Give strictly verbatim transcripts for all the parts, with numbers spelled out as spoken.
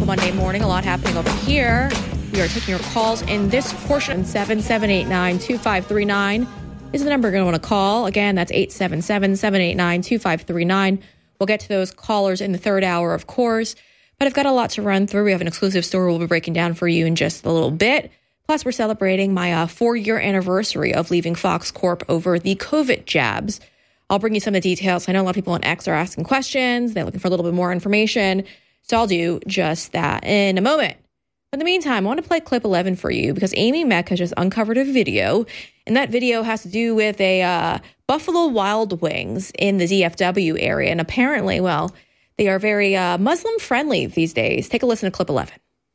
typical Monday morning. A lot happening over here. We are taking your calls in this portion. seven seven eight nine, two five three nine is the number you're going to want to call. Again, that's eight seven seven, seven eight nine, two five three nine. We'll get to those callers in the third hour, of course. But I've got a lot to run through. We have an exclusive story we'll be breaking down for you in just a little bit. Plus, we're celebrating my uh, four-year anniversary of leaving Fox Corp over the COVID jabs. I'll bring you some of the details. I know a lot of people on X are asking questions. They're looking for a little bit more information. So I'll do just that in a moment. In the meantime, I want to play clip eleven for you because Amy Meck has just uncovered a video. And that video has to do with a uh, Buffalo Wild Wings in the D F W area. And apparently, well, they are very uh, Muslim-friendly these days. Take a listen to clip eleven.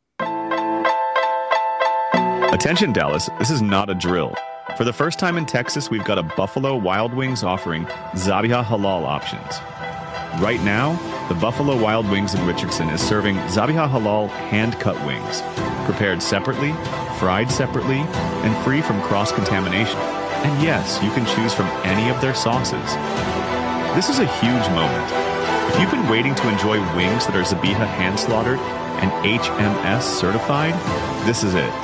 Attention, Dallas. This is not a drill. For the first time in Texas, we've got a Buffalo Wild Wings offering Zabiha Halal options. Right now, the Buffalo Wild Wings in Richardson is serving Zabiha Halal hand-cut wings, prepared separately, fried separately, and free from cross-contamination. And yes, you can choose from any of their sauces. This is a huge moment. If you've been waiting to enjoy wings that are Zabiha hand-slaughtered and H M S certified, this is it.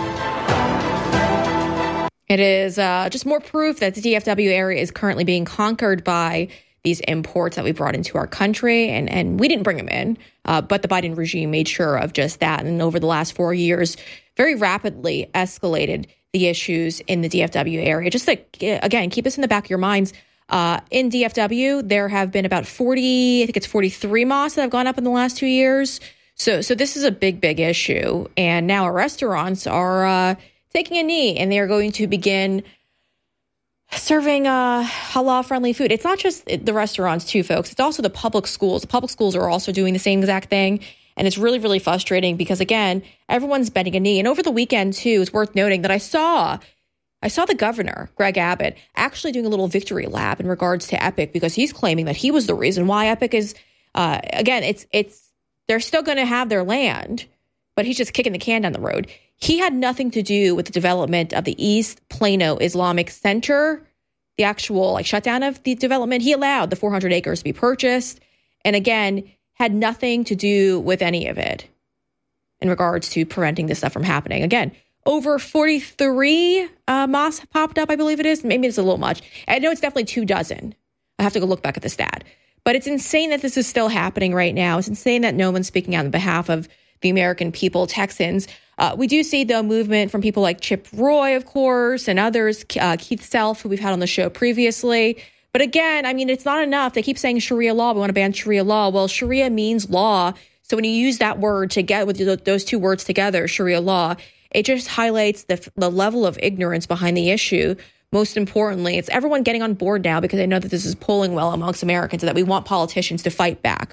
It is uh, just more proof that the D F W area is currently being conquered by these imports that we brought into our country. And, and we didn't bring them in, uh, but the Biden regime made sure of just that. And over the last four years, very rapidly escalated the issues in the D F W area. Just to, again, keep this in the back of your minds. Uh, in D F W, there have been about forty, I think it's forty-three mosques that have gone up in the last two years. So, so this is a big, big issue. And now our restaurants are uh, taking a knee, and they are going to begin serving uh, halal-friendly food. It's not just the restaurants, too, folks. It's also the public schools. The public schools are also doing the same exact thing. And it's really, really frustrating because, again, everyone's bending a knee. And over the weekend, too, it's worth noting that I saw I saw the governor, Greg Abbott, actually doing a little victory lap in regards to Epic because he's claiming that he was the reason why Epic is, uh, again, it's it's they're still going to have their land, but he's just kicking the can down the road. He had nothing to do with the development of the East Plano Islamic Center, the actual like shutdown of the development. He allowed the four hundred acres to be purchased, and again, had nothing to do with any of it in regards to preventing this stuff from happening. Again, over forty-three uh, mosques popped up, I believe it is. Maybe it's a little much. I know it's definitely two dozen. I have to go look back at the stat. But it's insane that this is still happening right now. It's insane that no one's speaking out on behalf of the American people, Texans. Uh, we do see, though, movement from people like Chip Roy, of course, and others, uh, Keith Self, who we've had on the show previously. But again, I mean, it's not enough. They keep saying Sharia law. We want to ban Sharia law. Well, Sharia means law. So when you use that word to get with those two words together, Sharia law, it just highlights the, the level of ignorance behind the issue. Most importantly, it's everyone getting on board now because they know that this is polling well amongst Americans and that we want politicians to fight back.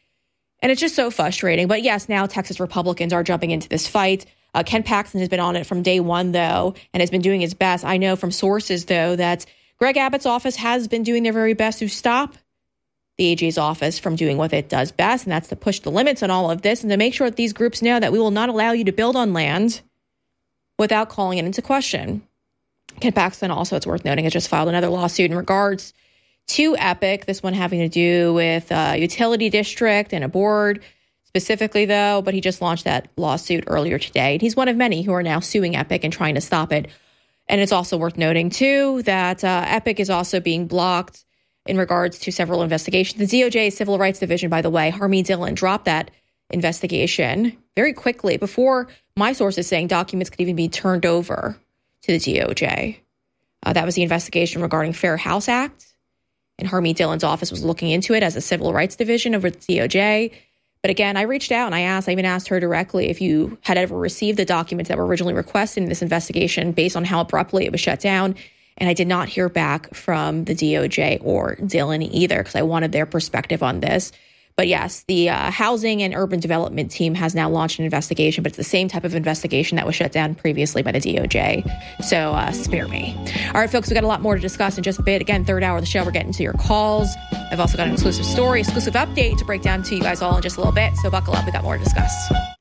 And it's just so frustrating. But yes, now Texas Republicans are jumping into this fight. Uh, Ken Paxton has been on it from day one, though, and has been doing his best. I know from sources, though, that Greg Abbott's office has been doing their very best to stop the A G's office from doing what it does best, and that's to push the limits on all of this and to make sure that these groups know that we will not allow you to build on land without calling it into question. Ken Paxton also, it's worth noting, has just filed another lawsuit in regards to Epic, this one having to do with a utility district and a board specifically, though, but he just launched that lawsuit earlier today. And he's one of many who are now suing Epic and trying to stop it. And it's also worth noting, too, that uh, Epic is also being blocked in regards to several investigations. The D O J Civil Rights Division, by the way, Harmeet Dillon, dropped that investigation very quickly before my sources saying documents could even be turned over to the D O J. Uh, that was the investigation regarding Fair House Act. And Harmeet Dillon's office was looking into it as a Civil Rights Division over the D O J. But again, I reached out and I asked, I even asked her directly if you had ever received the documents that were originally requested in this investigation based on how abruptly it was shut down. And I did not hear back from the D O J or Dillon either because I wanted their perspective on this. But yes, the uh, Housing and Urban Development team has now launched an investigation, but it's the same type of investigation that was shut down previously by the D O J. So uh, spare me. All right, folks, we got a lot more to discuss in just a bit. Again, third hour of the show, we're getting to your calls. I've also got an exclusive story, exclusive update to break down to you guys all in just a little bit. So buckle up. We got more to discuss.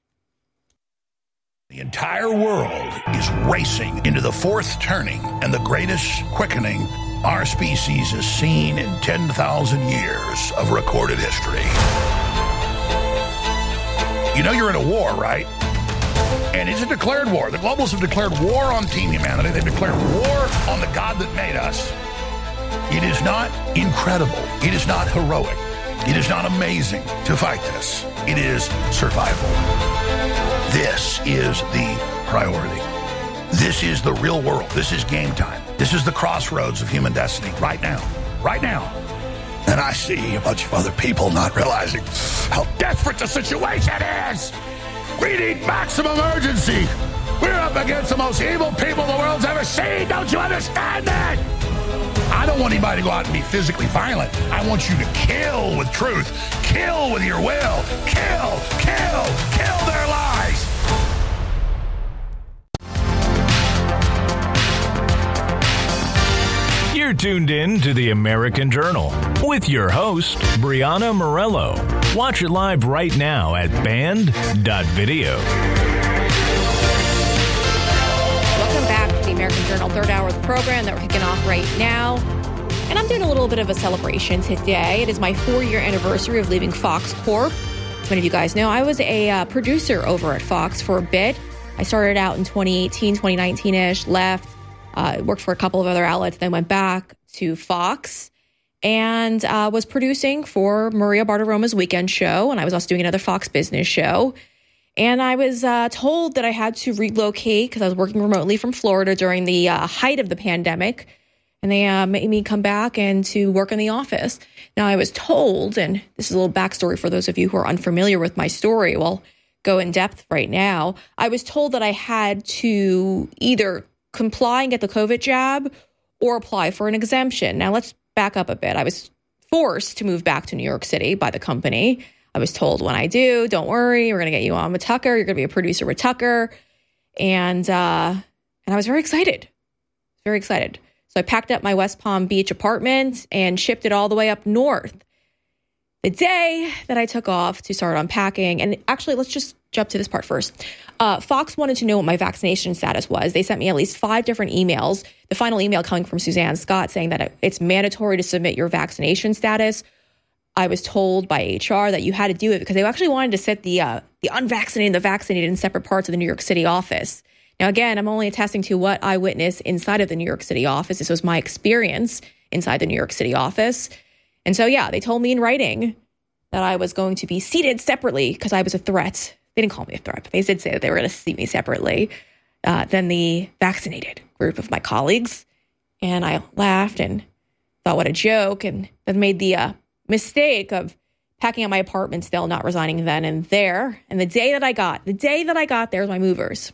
The entire world is racing into the fourth turning and the greatest quickening our species has seen in ten thousand years of recorded history. You know you're in a war, right? And it's a declared war. The globalists have declared war on Team Humanity. They've declared war on the God that made us. It is not incredible. It is not heroic. It is not amazing to fight this. It is survival. This is the priority. This is the real world. This is game time. This is the crossroads of human destiny right now. Right now. And I see a bunch of other people not realizing how desperate the situation is. We need maximum urgency. We're up against the most evil people the world's ever seen. Don't you understand that? I don't want anybody to go out and be physically violent. I want you to kill with truth. Kill with your will. Kill, kill, kill their lies. You're tuned in to the American Journal with your host, Brianna Morello. Watch it live right now at band dot video. Welcome back to the American Journal third hour of the program that we're kicking off right now. And I'm doing a little bit of a celebration today. It is my four-year anniversary of leaving Fox Corp. As many of you guys know, I was a uh, producer over at Fox for a bit. I started out in twenty eighteen, twenty nineteen-ish, left, uh, worked for a couple of other outlets, then went back to Fox and uh, was producing for Maria Bartiromo's Weekend Show. And I was also doing another Fox Business show. And I was uh, told that I had to relocate because I was working remotely from Florida during the uh, height of the pandemic. And they uh, made me come back and to work in the office. Now, I was told, and this is a little backstory for those of you who are unfamiliar with my story. Well, go in depth right now. I was told that I had to either comply and get the COVID jab or apply for an exemption. Now, let's back up a bit. I was forced to move back to New York City by the company. I was told when I do, don't worry, we're going to get you on with Tucker. You're going to be a producer with Tucker. And, uh, and I was very excited, very excited. So I packed up my West Palm Beach apartment and shipped it all the way up north. The day that I took off to start unpacking, and actually, let's just jump to this part first. Uh, Fox wanted to know what my vaccination status was. They sent me at least five different emails. The final email coming from Suzanne Scott saying that it's mandatory to submit your vaccination status. I was told by H R that you had to do it because they actually wanted to set the uh, the unvaccinated and the vaccinated in separate parts of the New York City office. Now, again, I'm only attesting to what I witnessed inside of the New York City office. This was my experience inside the New York City office. And so, yeah, they told me in writing that I was going to be seated separately because I was a threat. They didn't call me a threat, but they did say that they were going to seat me separately uh, than the vaccinated group of my colleagues. And I laughed and thought, what a joke, and then made the uh, mistake of packing up my apartment still, not resigning then and there. And the day that I got, the day that I got there was my movers.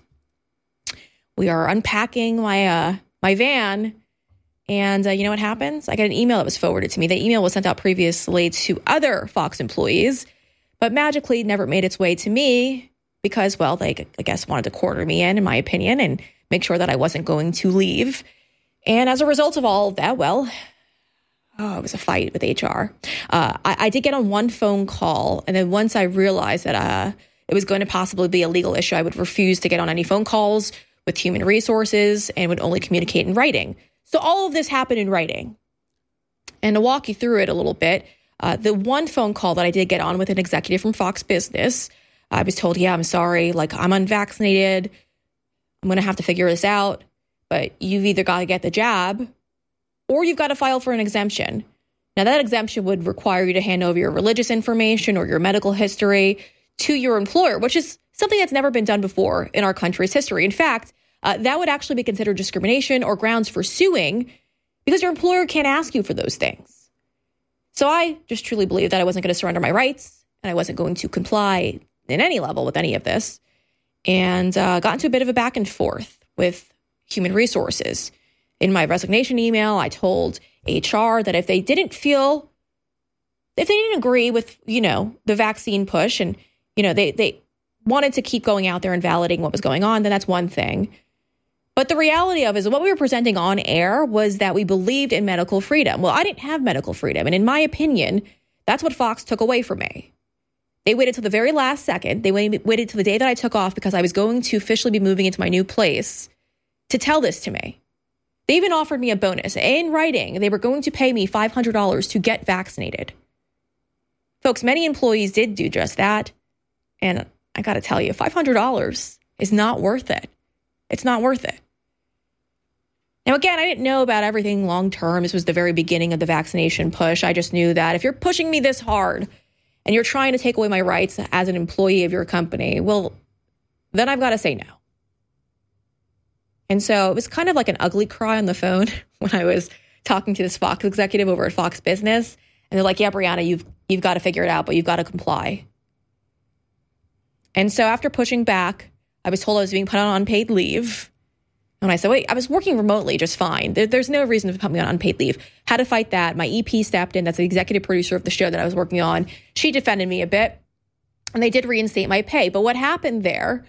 We are unpacking my uh, my van, and uh, you know what happens? I get an email that was forwarded to me. The email was sent out previously to other Fox employees, but magically never made its way to me because, well, they, I guess, wanted to quarter me in, in my opinion, and make sure that I wasn't going to leave. And as a result of all of that, well, oh, it was a fight with H R. Uh, I, I did get on one phone call, and then once I realized that uh, it was going to possibly be a legal issue, I would refuse to get on any phone calls with human resources and would only communicate in writing. So all of this happened in writing. And to walk you through it a little bit, uh, the one phone call that I did get on with an executive from Fox Business, I was told, yeah, I'm sorry, like I'm unvaccinated. I'm going to have to figure this out, but you've either got to get the jab or you've got to file for an exemption. Now that exemption would require you to hand over your religious information or your medical history to your employer, which is something that's never been done before in our country's history. In fact, uh, that would actually be considered discrimination or grounds for suing because your employer can't ask you for those things. So I just truly believed that I wasn't going to surrender my rights and I wasn't going to comply in any level with any of this, and uh, got into a bit of a back and forth with human resources. In my resignation email, I told H R that if they didn't feel, if they didn't agree with, you know, the vaccine push and, you know, they, they, wanted to keep going out there and validating what was going on, then that's one thing. But the reality of it is what we were presenting on air was that we believed in medical freedom. Well, I didn't have medical freedom. And in my opinion, that's what Fox took away from me. They waited till the very last second. They waited till the day that I took off because I was going to officially be moving into my new place to tell this to me. They even offered me a bonus. In writing, they were going to pay me five hundred dollars to get vaccinated. Folks, many employees did do just that. And I got to tell you, five hundred dollars is not worth it. It's not worth it. Now, again, I didn't know about everything long term. This was the very beginning of the vaccination push. I just knew that if you're pushing me this hard and you're trying to take away my rights as an employee of your company, well, then I've got to say no. And so it was kind of like an ugly cry on the phone when I was talking to this Fox executive over at Fox Business. And they're like, yeah, Brianna, you've you've got to figure it out, but you've got to comply. And so after pushing back, I was told I was being put on unpaid leave. And I said, wait, I was working remotely just fine. There, there's no reason to put me on unpaid leave. How to fight that? My E P stepped in. That's the executive producer of the show that I was working on. She defended me a bit, and they did reinstate my pay. But what happened there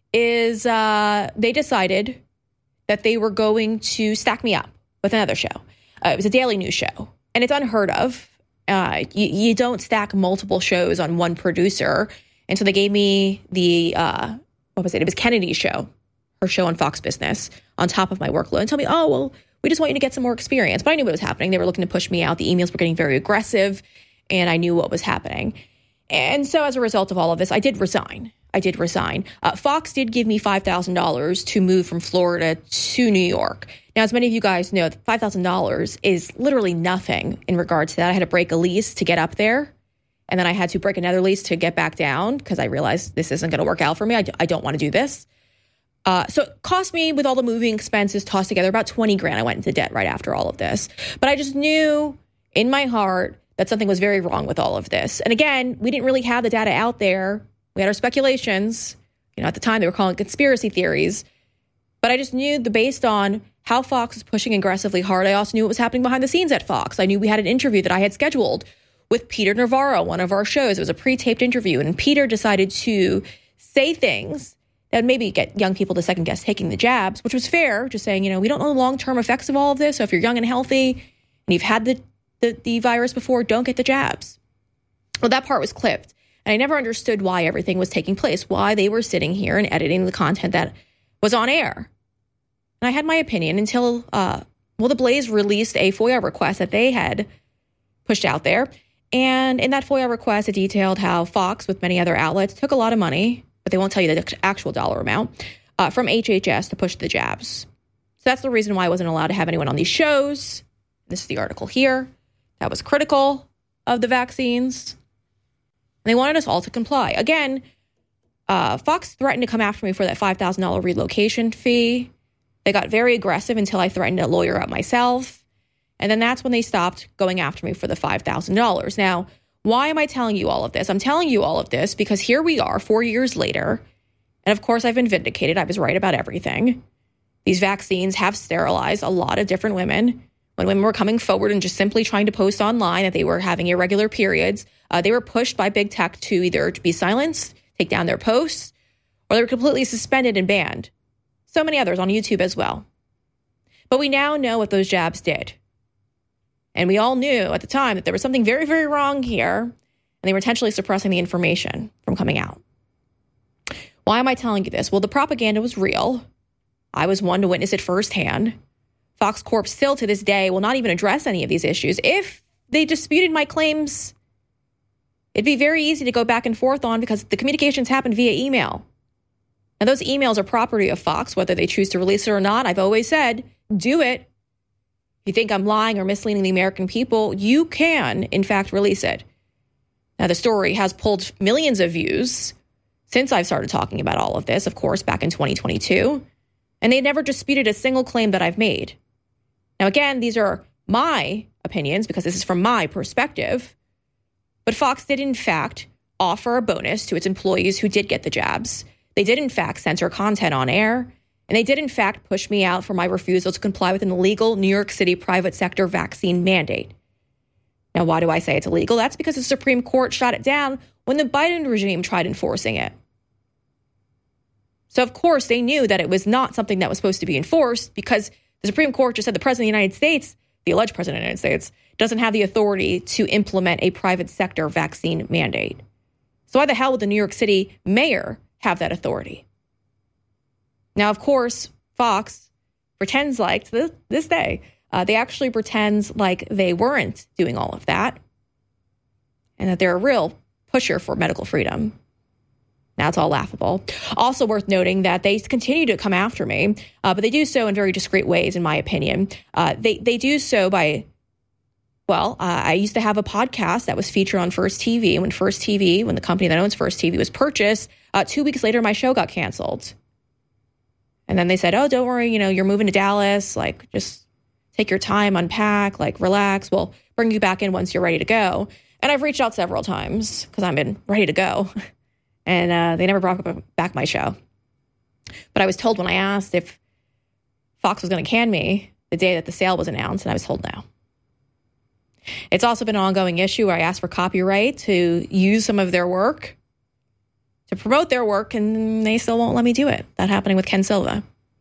is uh, they decided that they were going to stack me up with another show. Uh, it was a daily news show, and it's unheard of. Uh, you, you don't stack multiple shows on one producer. And so they gave me the, uh, what was it? It was Kennedy's show, her show on Fox Business, on top of my workload, and told me, oh, well, we just want you to get some more experience. But I knew what was happening. They were looking to push me out. The emails were getting very aggressive, and I knew what was happening. And so as a result of all of this, I did resign. I did resign. Uh, Fox did give me five thousand dollars to move from Florida to New York. Now, as many of you guys know, five thousand dollars is literally nothing in regards to that. I had to break a lease to get up there, and then I had to break another lease to get back down because I realized this isn't going to work out for me. I, I don't want to do this. Uh, so it cost me, with all the moving expenses tossed together, about twenty grand. I went into debt right after all of this. But I just knew in my heart that something was very wrong with all of this. And again, we didn't really have the data out there. We had our speculations. You know, at the time they were calling conspiracy theories. But I just knew that based on how Fox was pushing aggressively hard, I also knew what was happening behind the scenes at Fox. I knew we had an interview that I had scheduled with Peter Navarro, one of our shows. It was a pre-taped interview, and Peter decided to say things that would maybe get young people to second guess taking the jabs, which was fair, just saying, you know, we don't know the long-term effects of all of this. So if you're young and healthy and you've had the, the, the virus before, don't get the jabs. Well, that part was clipped. And I never understood why everything was taking place, why they were sitting here and editing the content that was on air. And I had my opinion until, uh, well, the Blaze released a FOIA request that they had pushed out there. And in that FOIA request, it detailed how Fox, with many other outlets, took a lot of money, but they won't tell you the actual dollar amount, uh, from H H S to push the jabs. So that's the reason why I wasn't allowed to have anyone on these shows. This is the article here that was critical of the vaccines. And they wanted us all to comply. Again, uh, Fox threatened to come after me for that five thousand dollars relocation fee. They got very aggressive until I threatened to lawyer up myself. And then that's when they stopped going after me for the five thousand dollars. Now, why am I telling you all of this? I'm telling you all of this because here we are four years later. And of course, I've been vindicated. I was right about everything. These vaccines have sterilized a lot of different women. When women were coming forward and just simply trying to post online that they were having irregular periods, uh, they were pushed by big tech to either be silenced, take down their posts, or they were completely suspended and banned. So many others on YouTube as well. But we now know what those jabs did. And we all knew at the time that there was something very, very wrong here, and they were intentionally suppressing the information from coming out. Why am I telling you this? Well, the propaganda was real. I was one to witness it firsthand. Fox Corp still to this day will not even address any of these issues. If they disputed my claims, it'd be very easy to go back and forth on because the communications happened via email. And those emails are property of Fox, whether they choose to release it or not. I've always said, do it. If you think I'm lying or misleading the American people, you can, in fact, release it. Now, the story has pulled millions of views since I've started talking about all of this, of course, back in twenty twenty-two. And they never disputed a single claim that I've made. Now, again, these are my opinions because this is from my perspective. But Fox did, in fact, offer a bonus to its employees who did get the jabs. They did, in fact, censor content on air. And they did, in fact, push me out for my refusal to comply with an illegal New York City private sector vaccine mandate. Now, why do I say it's illegal? That's because the Supreme Court shot it down when the Biden regime tried enforcing it. So, of course, they knew that it was not something that was supposed to be enforced because the Supreme Court just said the president of the United States, the alleged president of the United States, doesn't have the authority to implement a private sector vaccine mandate. So why the hell would the New York City mayor have that authority? Now, of course, Fox pretends like, to this, this day, uh, they actually pretends like they weren't doing all of that and that they're a real pusher for medical freedom. Now it's all laughable. Also worth noting that they continue to come after me, uh, but they do so in very discreet ways, in my opinion. Uh, they, they do so by, well, uh, I used to have a podcast that was featured on First T V. When First T V, when the company that owns First T V was purchased, uh, two weeks later, my show got canceled. And then they said, oh, don't worry, you know, you're moving to Dallas. Like, just take your time, unpack, like, relax. We'll bring you back in once you're ready to go. And I've reached out several times because I've been ready to go. And uh, they never brought back my show. But I was told when I asked if Fox was going to can me the day that the sale was announced, and I was told no. It's also been an ongoing issue where I asked for copyright to use some of their work, to promote their work, and they still won't let me do it. That happening with Ken Silva.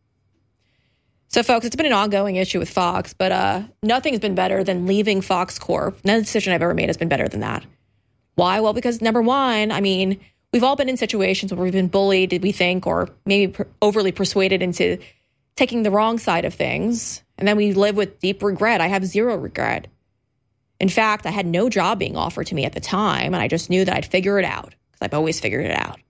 So, folks, it's been an ongoing issue with Fox, but uh, nothing's been better than leaving Fox Corp. No decision I've ever made has been better than that. Why? Well, because number one, I mean, we've all been in situations where we've been bullied, did we think, or maybe per- overly persuaded into taking the wrong side of things. And then we live with deep regret. I have zero regret. In fact, I had no job being offered to me at the time, and I just knew that I'd figure it out because I've always figured it out.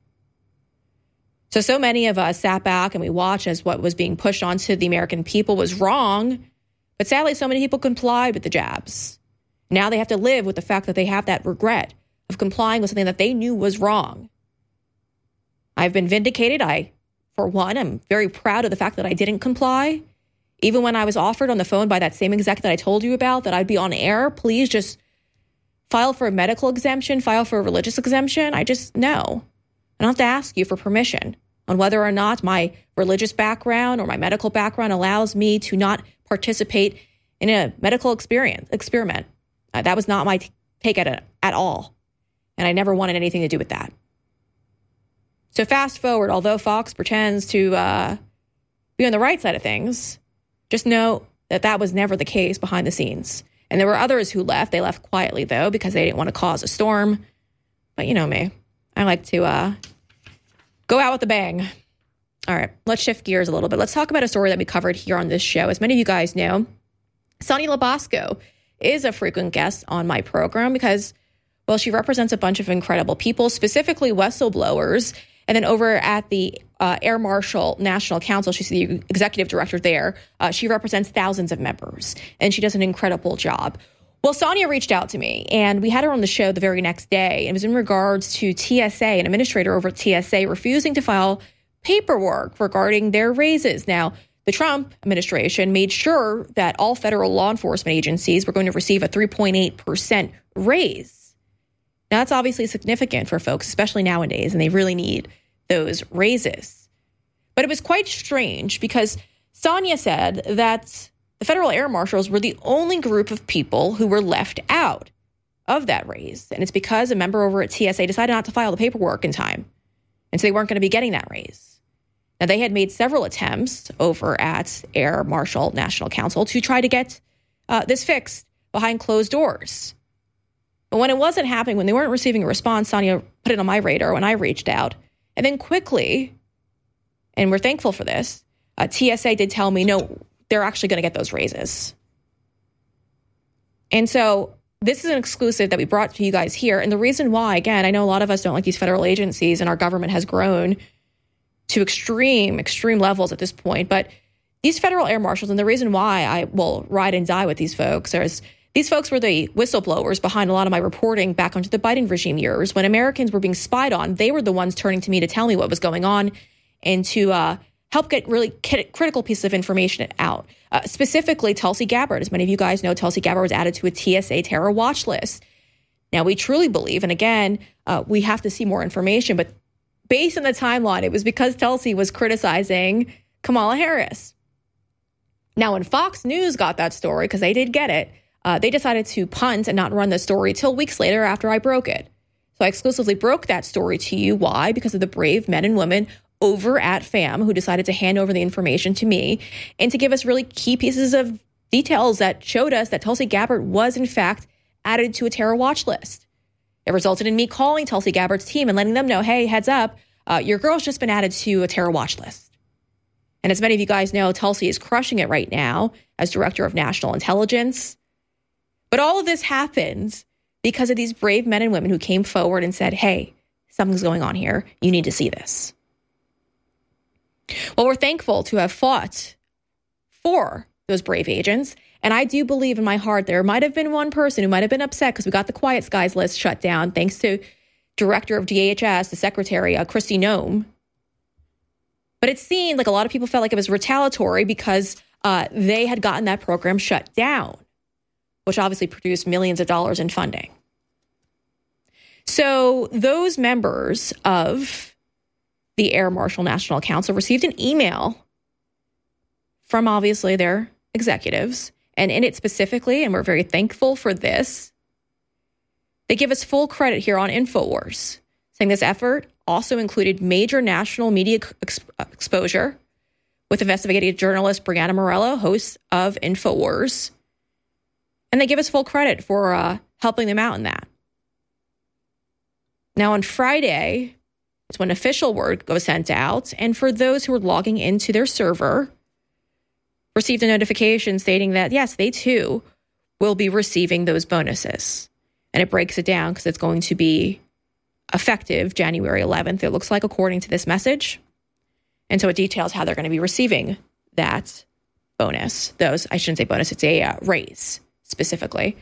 So, so many of us sat back and we watched as what was being pushed onto the American people was wrong. But sadly, so many people complied with the jabs. Now they have to live with the fact that they have that regret of complying with something that they knew was wrong. I've been vindicated. I, for one, am very proud of the fact that I didn't comply. Even when I was offered on the phone by that same exec that I told you about that I'd be on air, please just file for a medical exemption, file for a religious exemption. I just, no. I don't have to ask you for permission on whether or not my religious background or my medical background allows me to not participate in a medical experience, experiment. Uh, that was not my t- take at it at all. And I never wanted anything to do with that. So fast forward, although Fox pretends to uh, be on the right side of things, just know that that was never the case behind the scenes. And there were others who left. They left quietly, though, because they didn't want to cause a storm. But you know me. I like to uh, go out with a bang. All right, let's shift gears a little bit. Let's talk about a story that we covered here on this show. As many of you guys know, Sonny Labasco is a frequent guest on my program because, well, she represents a bunch of incredible people, specifically whistleblowers. And then over at the uh, Air Marshal National Council, she's the executive director there. Uh, she represents thousands of members, and she does an incredible job. Well, Sonia reached out to me, and we had her on the show the very next day. It was in regards to T S A, an administrator over at T S A, refusing to file paperwork regarding their raises. Now, the Trump administration made sure that all federal law enforcement agencies were going to receive a three point eight percent raise. Now, that's obviously significant for folks, especially nowadays, and they really need those raises. But it was quite strange because Sonia said that the federal air marshals were the only group of people who were left out of that raise. And it's because a member over at T S A decided not to file the paperwork in time. And so they weren't going to be getting that raise. Now, they had made several attempts over at Air Marshal National Council to try to get uh, this fixed behind closed doors. But when it wasn't happening, when they weren't receiving a response, Sonia put it on my radar when I reached out. And then quickly, and we're thankful for this, uh, T S A did tell me, no, they're actually going to get those raises. And so this is an exclusive that we brought to you guys here. And the reason why, again, I know a lot of us don't like these federal agencies, and our government has grown to extreme, extreme levels at this point. But these federal air marshals, and the reason why I will ride and die with these folks is these folks were the whistleblowers behind a lot of my reporting back onto the Biden regime years. When Americans were being spied on, they were the ones turning to me to tell me what was going on and to uh, help get really critical pieces of information out. Uh, specifically, Tulsi Gabbard. As many of you guys know, Tulsi Gabbard was added to a T S A terror watch list. Now, we truly believe, and again, uh, we have to see more information, but based on the timeline, it was because Tulsi was criticizing Kamala Harris. Now, when Fox News got that story, because they did get it, Uh, they decided to punt and not run the story till weeks later after I broke it. So I exclusively broke that story to you. Why? Because of the brave men and women over at FAM who decided to hand over the information to me and to give us really key pieces of details that showed us that Tulsi Gabbard was, in fact, added to a terror watch list. It resulted in me calling Tulsi Gabbard's team and letting them know, hey, heads up, uh, your girl's just been added to a terror watch list. And as many of you guys know, Tulsi is crushing it right now as Director of National Intelligence. But all of this happened because of these brave men and women who came forward and said, hey, something's going on here. You need to see this. Well, we're thankful to have fought for those brave agents. And I do believe in my heart there might have been one person who might have been upset because we got the Quiet Skies list shut down thanks to Director of D H S, the Secretary, uh, Kristi Noem. But it seemed like a lot of people felt like it was retaliatory because uh, they had gotten that program shut down, which obviously produced millions of dollars in funding. So those members of the Air Marshal National Council received an email from obviously their executives, and in it specifically, and we're very thankful for this, they give us full credit here on InfoWars, saying this effort also included major national media ex- exposure with investigative journalist Brianna Morello, host of InfoWars. And they give us full credit for uh, helping them out in that. Now, on Friday is when official word was sent out. And for those who were logging into their server, received a notification stating that, yes, they too will be receiving those bonuses. And it breaks it down because it's going to be effective January eleventh, it looks like, according to this message. And so it details how they're going to be receiving that bonus. Those, I shouldn't say bonus, it's a uh, raise specifically.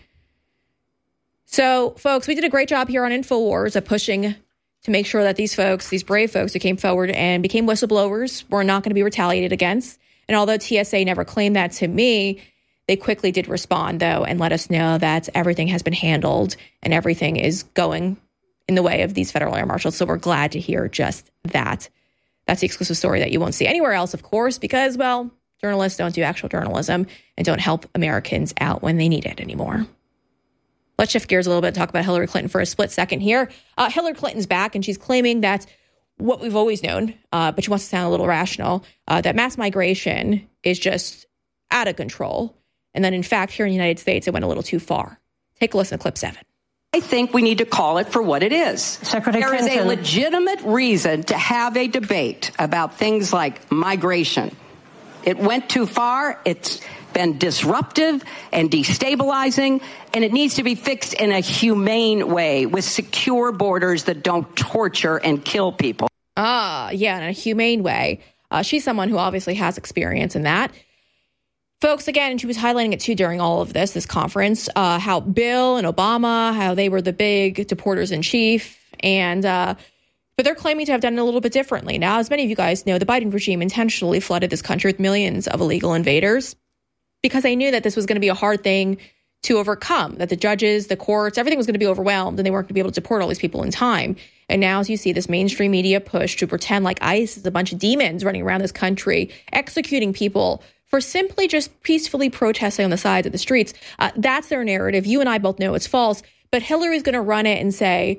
So, folks, we did a great job here on InfoWars of pushing to make sure that these folks, these brave folks who came forward and became whistleblowers, were not going to be retaliated against. And although T S A never claimed that to me, they quickly did respond, though, and let us know that everything has been handled and everything is going in the way of these federal air marshals. So we're glad to hear just that. That's the exclusive story that you won't see anywhere else, of course, because, well, journalists don't do actual journalism and don't help Americans out when they need it anymore. Let's shift gears a little bit and talk about Hillary Clinton for a split second here. Uh, Hillary Clinton's back, and she's claiming that what we've always known, uh, but she wants to sound a little rational, uh, that mass migration is just out of control. And then, in fact, here in the United States, it went a little too far. Take a listen to clip seven. I think we need to call it for what it is. Secretary There Clinton. is a legitimate reason to have a debate about things like migration. It went too far. It's been disruptive and destabilizing, and it needs to be fixed in a humane way with secure borders that don't torture and kill people. Ah, yeah, in a humane way. Uh, she's someone who obviously has experience in that. Folks, again, and she was highlighting it too during all of this, this conference, uh, how Bill and Obama, how they were the big deporters in chief. And, uh, but they're claiming to have done it a little bit differently. Now, as many of you guys know, the Biden regime intentionally flooded this country with millions of illegal invaders because they knew that this was going to be a hard thing to overcome, that the judges, the courts, everything was going to be overwhelmed and they weren't going to be able to deport all these people in time. And now, as you see this mainstream media push to pretend like ICE is a bunch of demons running around this country, executing people for simply just peacefully protesting on the sides of the streets. Uh, that's their narrative. You and I both know it's false. But Hillary's going to run it and say,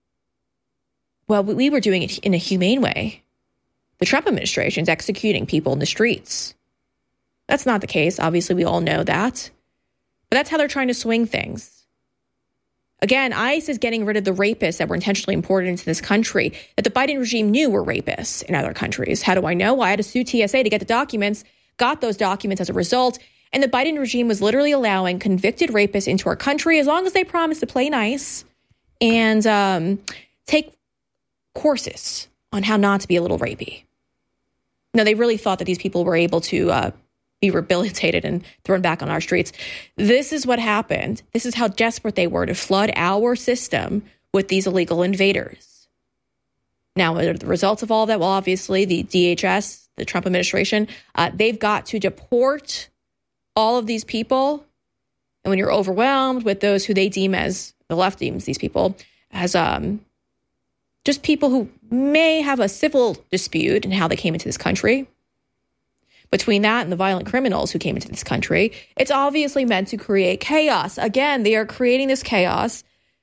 well, we were doing it in a humane way. The Trump administration is executing people in the streets. That's not the case. Obviously, we all know that. But that's how they're trying to swing things. Again, ICE is getting rid of the rapists that were intentionally imported into this country, that the Biden regime knew were rapists in other countries. How do I know? Well, I had to sue T S A to get the documents, got those documents as a result. And the Biden regime was literally allowing convicted rapists into our country as long as they promised to play nice and um, take courses on how not to be a little rapey. No, they really thought that these people were able to uh, be rehabilitated and thrown back on our streets. This is what happened. This is how desperate they were to flood our system with these illegal invaders. Now, what are the results of all that? Well, obviously, the D H S, the Trump administration, uh, they've got to deport all of these people. And when you're overwhelmed with those who they deem as, the left deems these people, as um, just people who may have a civil dispute in how they came into this country, between that and the violent criminals who came into this country, it's obviously meant to create chaos. Again, they are creating this chaos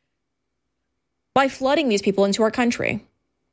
by flooding these people into our country.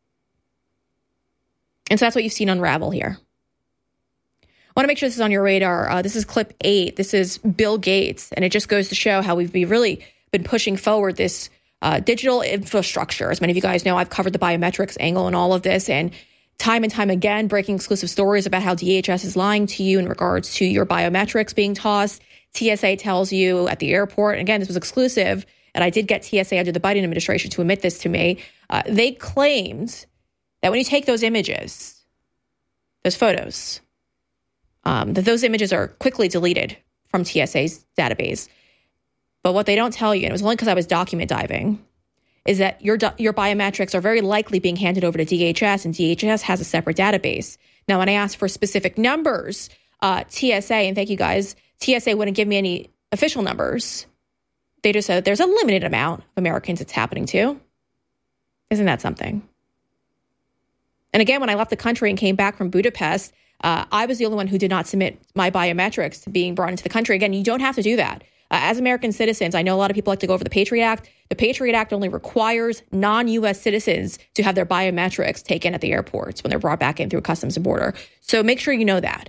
And so that's what you've seen unravel here. I want to make sure this is on your radar. Uh, this is clip eight. This is Bill Gates. And it just goes to show how we've really been pushing forward this uh, digital infrastructure. As many of you guys know, I've covered the biometrics angle in all of this. And time and time again, breaking exclusive stories about how D H S is lying to you in regards to your biometrics being tossed. T S A tells you at the airport, and again, this was exclusive, and I did get T S A under the Biden administration to admit this to me, uh, they claimed that when you take those images, those photos, um, that those images are quickly deleted from T S A's database. But what they don't tell you, and it was only because I was document diving, is that your your biometrics are very likely being handed over to D H S, and D H S has a separate database. Now, when I asked for specific numbers, uh, T S A, and thank you guys, T S A wouldn't give me any official numbers. They just said there's a limited amount of Americans it's happening to. Isn't that something? And again, when I left the country and came back from Budapest, uh, I was the only one who did not submit my biometrics to being brought into the country. Again, you don't have to do that. Uh, as American citizens, I know a lot of people like to go over the Patriot Act. The Patriot Act only requires non-U S citizens to have their biometrics taken at the airports when they're brought back in through Customs and Border. So make sure you know that.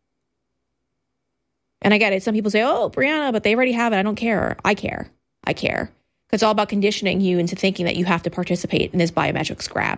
And I get it. Some people say, oh, Brianna, but they already have it. I don't care. I care. I care. Because it's all about conditioning you into thinking that you have to participate in this biometrics grab.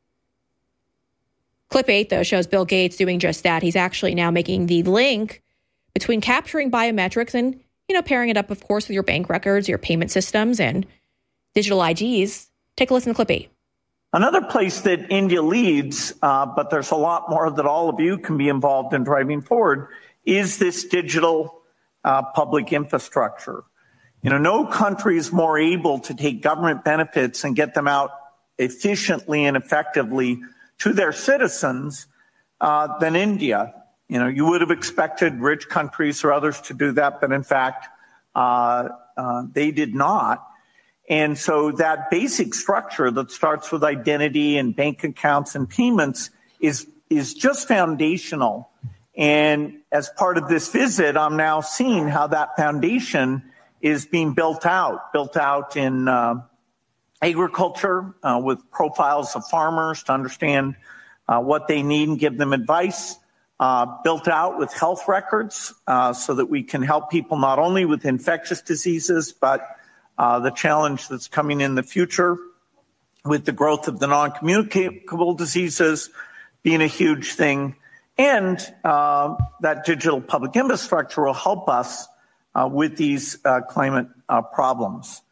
Clip eight, though, shows Bill Gates doing just that. He's actually now making the link between capturing biometrics and, you know, pairing it up, of course, with your bank records, your payment systems, and digital I Ds. Take a listen to clip eight. Another place that India leads, uh, but there's a lot more that all of you can be involved in driving forward, is this digital uh, public infrastructure. You know, no country is more able to take government benefits and get them out efficiently and effectively to their citizens uh, than India. You know, you would have expected rich countries or others to do that, but in fact, uh, uh, they did not. And so that basic structure that starts with identity and bank accounts and payments is is just foundational. And as part of this visit, I'm now seeing how that foundation is being built out, built out in uh, agriculture uh, with profiles of farmers to understand uh, what they need and give them advice, uh, built out with health records uh, so that we can help people not only with infectious diseases, but uh, the challenge that's coming in the future with the growth of the non-communicable diseases being a huge thing. And uh, that digital public infrastructure will help us uh, with these uh, climate uh, problems.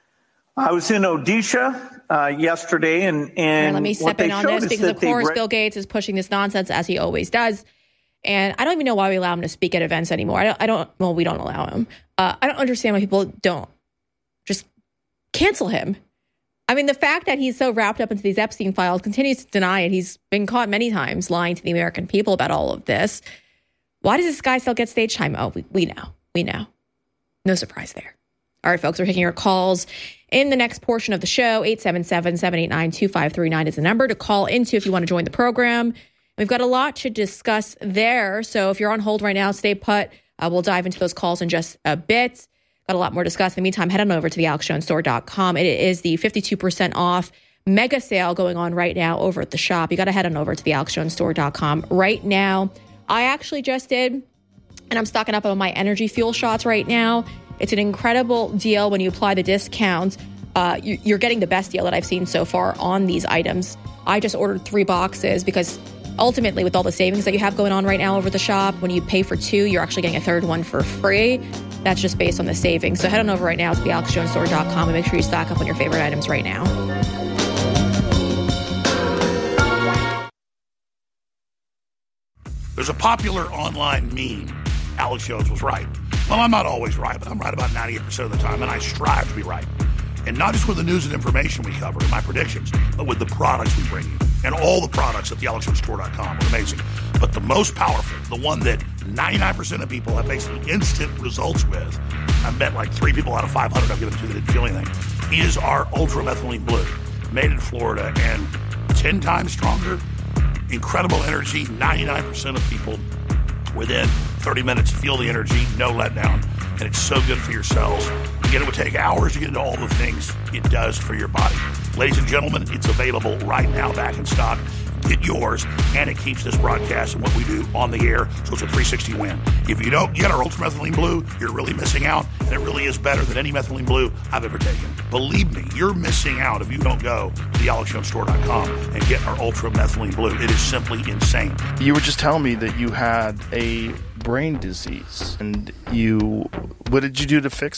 I was in Odisha uh, yesterday, and, and right, let me step in on this because, of course, re- Bill Gates is pushing this nonsense as he always does. And I don't even know why we allow him to speak at events anymore. I don't, I don't well, we don't allow him. Uh, I don't understand why people don't just cancel him. I mean, the fact that he's so wrapped up into these Epstein files, continues to deny it. He's been caught many times lying to the American people about all of this. Why does this guy still get stage time? Oh, we, we know. We know. No surprise there. All right, folks, we're taking your calls in the next portion of the show. eight seven seven, seven eight nine, two five three nine is the number to call into if you want to join the program. We've got a lot to discuss there. So if you're on hold right now, stay put. Uh, we'll dive into those calls in just a bit. Got a lot more to discuss. In the meantime, head on over to the alex jones store dot com. It is the fifty-two percent off mega sale going on right now over at the shop. You got to head on over to the alex jones store dot com right now. I actually just did, and I'm stocking up on my energy fuel shots right now. It's an incredible deal when you apply the discounts. Uh, you're getting the best deal that I've seen so far on these items. I just ordered three boxes because ultimately, with all the savings that you have going on right now over the shop, when you pay for two, you're actually getting a third one for free. That's just based on the savings. So head on over right now to the alex jones store dot com and make sure you stock up on your favorite items right now. There's a popular online meme. Alex Jones was right. Well, I'm not always right, but I'm right about ninety-eight percent of the time, and I strive to be right. And not just with the news and information we cover and my predictions, but with the products we bring you. And all the products at the alex jones store dot com are amazing. But the most powerful, the one that ninety-nine percent of people have basically instant results with, I bet like three people out of five hundred I've given to that didn't feel anything, is our Ultra Methylene Blue, made in Florida and ten times stronger. Incredible energy, ninety-nine percent of people within thirty minutes feel the energy, no letdown. And it's so good for your cells. Again, it would take hours to get into all the things it does for your body. Ladies and gentlemen, it's available right now, back in stock. Get yours, and it keeps this broadcast and what we do on the air, so it's a three sixty win. If you don't get our Ultra Methylene Blue, you're really missing out, and it really is better than any methylene blue I've ever taken. Believe me, you're missing out if you don't go to the alex jones store dot com and get our Ultra Methylene Blue. It is simply insane. You were just telling me that you had a brain disease, and you, what did you do to fix it?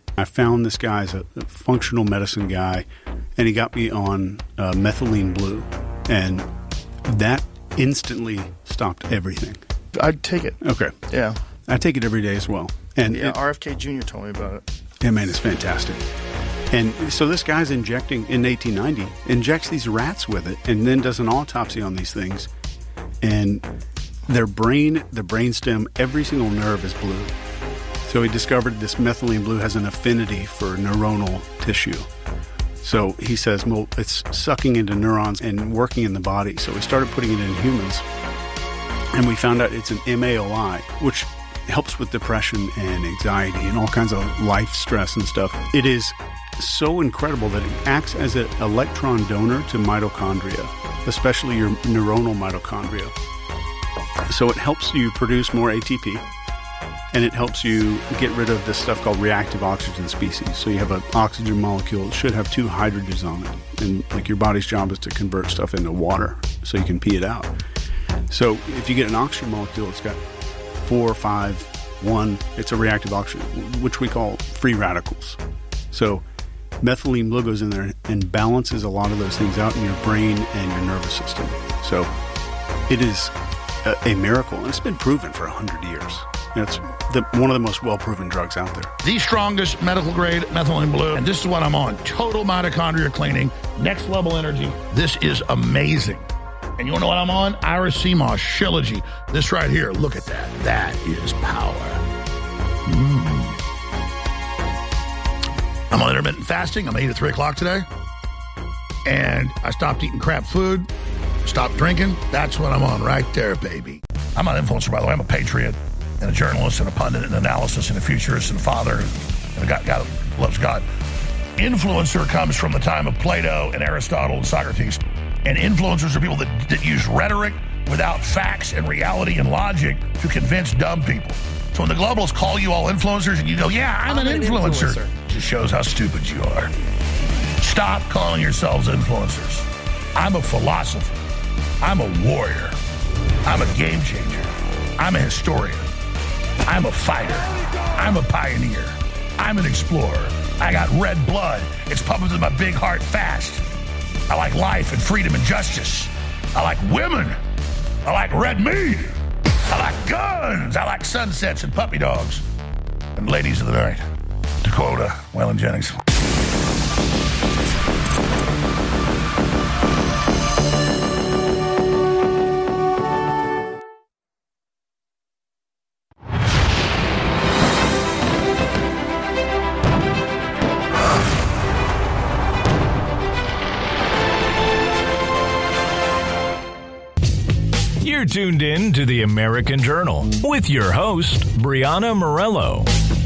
I found this guy as a, a functional medicine guy, and he got me on uh, methylene blue, and that instantly stopped everything. I'd take it. Okay. Yeah. I take it every day as well. And yeah, it, R F K Junior told me about it. Yeah, man, it's fantastic. And so this guy's injecting, in eighteen ninety, injects these rats with it and then does an autopsy on these things. And their brain, the brainstem, every single nerve is blue. So he discovered this methylene blue has an affinity for neuronal tissue. So he says, well, it's sucking into neurons and working in the body. So we started putting it in humans. And we found out it's an M A O I, which helps with depression and anxiety and all kinds of life stress and stuff. It is so incredible that it acts as an electron donor to mitochondria, especially your neuronal mitochondria. So it helps you produce more A T P, and it helps you get rid of this stuff called reactive oxygen species. So you have an oxygen molecule that should have two hydrogens on it, and like your body's job is to convert stuff into water so you can pee it out. So if you get an oxygen molecule, it's got four, five, one, it's a reactive oxygen, which we call free radicals. So methylene blue goes in there and balances a lot of those things out in your brain and your nervous system. So it is a, a miracle, and it's been proven for one hundred years. It's the, one of the most well-proven drugs out there. The strongest medical grade methylene blue, and this is what I'm on. Total mitochondria cleaning, next level energy. This is amazing. And you want to know what I'm on? Iris C M O S, Shilajit. This right here, look at that. That is power. Mm. I'm on intermittent fasting. I'm going to eat at three o'clock today. And I stopped eating crap food, stopped drinking. That's what I'm on right there, baby. I'm not an influencer, by the way. I'm a patriot and a journalist and a pundit and analysis and a futurist and a father and a guy, guy that loves God. Influencer comes from the time of Plato and Aristotle and Socrates. And influencers are people that, that use rhetoric without facts and reality and logic to convince dumb people. So when the globalists call you all influencers and you go, yeah, I'm, I'm an, an influencer, influencer, it just shows how stupid you are. Stop calling yourselves influencers. I'm a philosopher. I'm a warrior. I'm a game changer. I'm a historian. I'm a fighter. I'm a pioneer. I'm an explorer. I got red blood. It's pumping in my big heart fast. I like life and freedom and justice. I like women. I like red meat. I like guns. I like sunsets and puppy dogs. And ladies of the night. To quote uh, Waylon Jennings. You're tuned in to the American Journal with your host, Brianna Morello.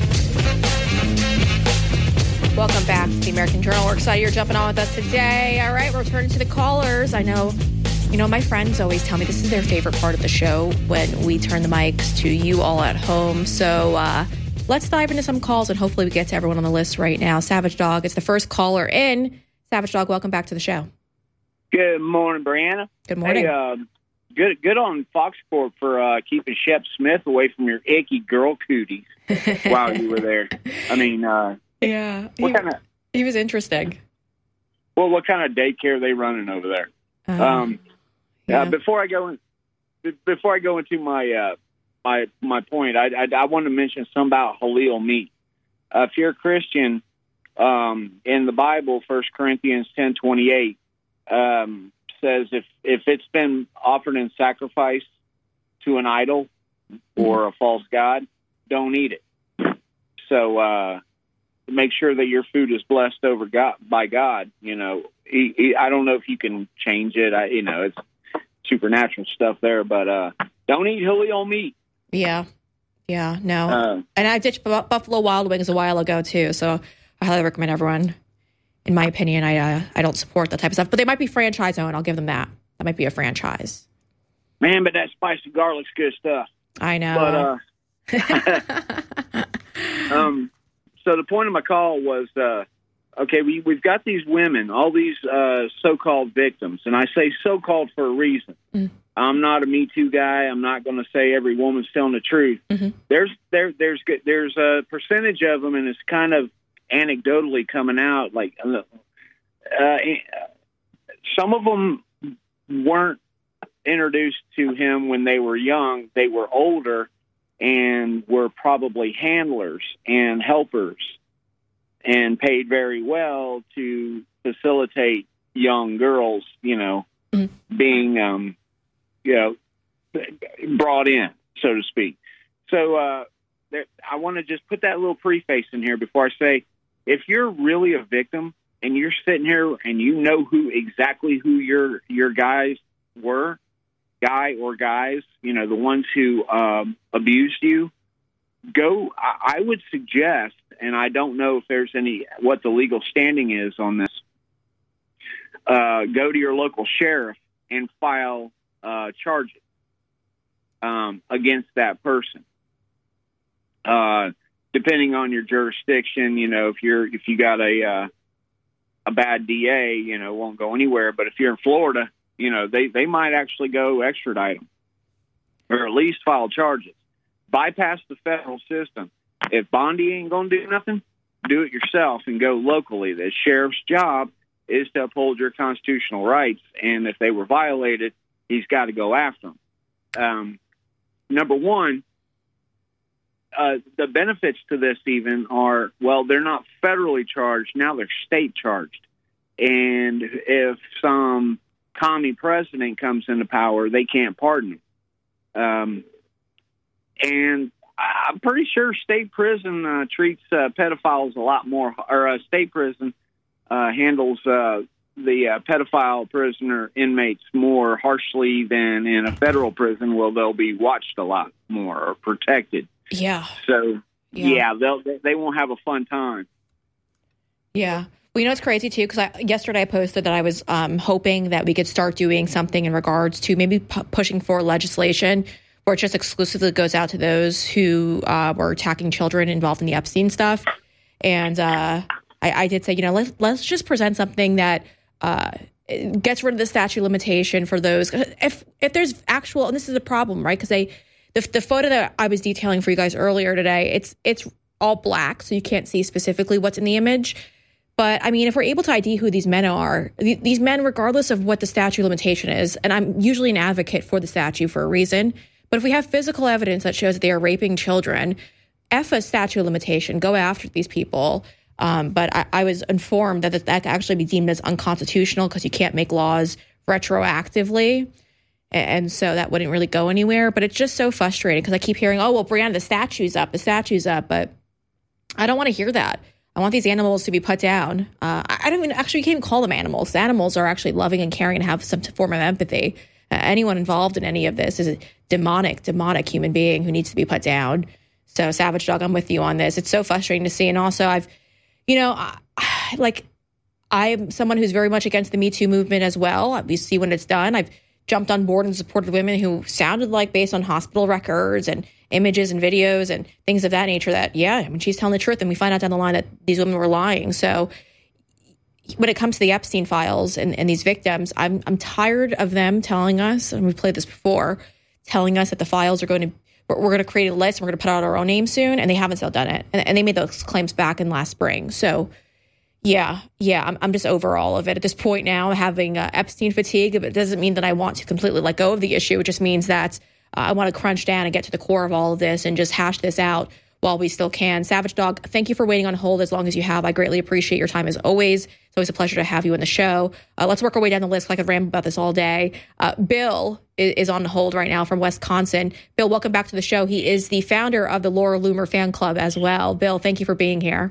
Welcome back to the American Journal. We're excited you're jumping on with us today. All right, we're turning to the callers. I know, you know, my friends always tell me this is their favorite part of the show when we turn the mics to you all at home. So uh, let's dive into some calls and hopefully we get to everyone on the list right now. Savage Dog is the first caller in. Savage Dog, welcome back to the show. Good morning, Brianna. Good morning. Hey, uh, good good on Fox Corp for uh, keeping Shep Smith away from your icky girl cooties while you were there. I mean, uh, yeah, what he, kind of, he was interesting. Well, what kind of daycare are they running over there? Uh, um, yeah. uh, before I go in, before I go into my uh, my my point, I, I I want to mention something about halal meat. Uh, if you're a Christian, um, in the Bible, First Corinthians ten twenty eight. Um, says if, if it's been offered in sacrifice to an idol or a false god, don't eat it. So uh, make sure that your food is blessed over God by God. You know, he, he, I don't know if you can change it. I, you know, it's supernatural stuff there, but uh, don't eat halal meat. Yeah, yeah, no. Uh, and I ditched Bu- Buffalo Wild Wings a while ago too, so I highly recommend everyone. In my opinion, I uh, I don't support that type of stuff, but they might be franchise owned. I'll give them that. That might be a franchise. Man, but that spicy garlic's good stuff. I know. But uh, um, so the point of my call was, uh, okay, we we've got these women, all these uh, so-called victims, and I say so-called for a reason. Mm. I'm not a Me Too guy. I'm not going to say every woman's telling the truth. Mm-hmm. There's there there's there's a percentage of them, and it's kind of anecdotally coming out, like uh, some of them weren't introduced to him when they were young. They were older and were probably handlers and helpers and paid very well to facilitate young girls, you know, mm-hmm. being, um, you know, brought in, so to speak. So uh, there, I want to just put that little preface in here before I say, if you're really a victim and you're sitting here and you know who exactly who your your guys were, guy or guys, you know, the ones who um, abused you, go, I, I would suggest, and I don't know if there's any, what the legal standing is on this, uh, go to your local sheriff and file uh, charges um, against that person. Uh, depending on your jurisdiction, you know, if you're, if you got a, uh, a bad D A, you know, won't go anywhere. But if you're in Florida, you know, they, they might actually go extradite them or at least file charges. Bypass the federal system. If Bondi ain't going to do nothing, do it yourself and go locally. The sheriff's job is to uphold your constitutional rights. And if they were violated, he's got to go after them. Um, number one, uh, the benefits to this even are, well, they're not federally charged. Now they're state charged. And if some commie president comes into power, they can't pardon him. Um, and I'm pretty sure state prison uh, treats uh, pedophiles a lot more, or uh, state prison uh, handles uh, the uh, pedophile prisoner inmates more harshly than in a federal prison where they'll be watched a lot more or protected. Yeah. So, yeah, yeah they'll, they won't have a fun time. Yeah. Well, you know, it's crazy, too, because yesterday I posted that I was um, hoping that we could start doing something in regards to maybe pu- pushing for legislation where it just exclusively goes out to those who uh, were attacking children involved in the Epstein stuff. And uh, I, I did say, you know, let's, let's just present something that uh, gets rid of the statute of limitation for those. If if there's actual, and this is a problem, right? Because they the, the photo that I was detailing for you guys earlier today, it's it's all black, so you can't see specifically what's in the image. But, I mean, if we're able to I D who these men are, th- these men, regardless of what the statute of limitation is, and I'm usually an advocate for the statute for a reason, but if we have physical evidence that shows that they are raping children, F a statute of limitation, go after these people. Um, but I, I was informed that that could actually be deemed as unconstitutional because you can't make laws retroactively. And so that wouldn't really go anywhere. But it's just so frustrating because I keep hearing, oh, well, Brianna, the statue's up, the statue's up. But I don't want to hear that. I want these animals to be put down. Uh, I don't even actually you can't even call them animals. The animals are actually loving and caring and have some form of empathy. Uh, anyone involved in any of this is a demonic, demonic human being who needs to be put down. So, Savage Dog, I'm with you on this. It's so frustrating to see. And also, I've, you know, I, like, I'm someone who's very much against the Me Too movement as well. We see when it's done. I've jumped on board and supported women who sounded like, based on hospital records and images and videos and things of that nature, that, yeah, I mean, she's telling the truth. And we find out down the line that these women were lying. So when it comes to the Epstein files and, and these victims, I'm I'm tired of them telling us, and we've played this before, telling us that the files are going to, we're, we're going to create a list and we're going to put out our own name soon. And they haven't still done it. And, and they made those claims back in last spring. So yeah, yeah, I'm, I'm just over all of it at this point now, having uh, Epstein fatigue. But it doesn't mean that I want to completely let go of the issue. It just means that uh, I want to crunch down and get to the core of all of this and just hash this out while we still can. Savage Dog, thank you for waiting on hold as long as you have. I greatly appreciate your time as always. It's always a pleasure to have you on the show. Uh, let's work our way down the list. I could ramble about this all day. Uh, Bill is, is on hold right now from Wisconsin. Bill, welcome back to the show. He is the founder of the Laura Loomer fan club as well. Bill, thank you for being here.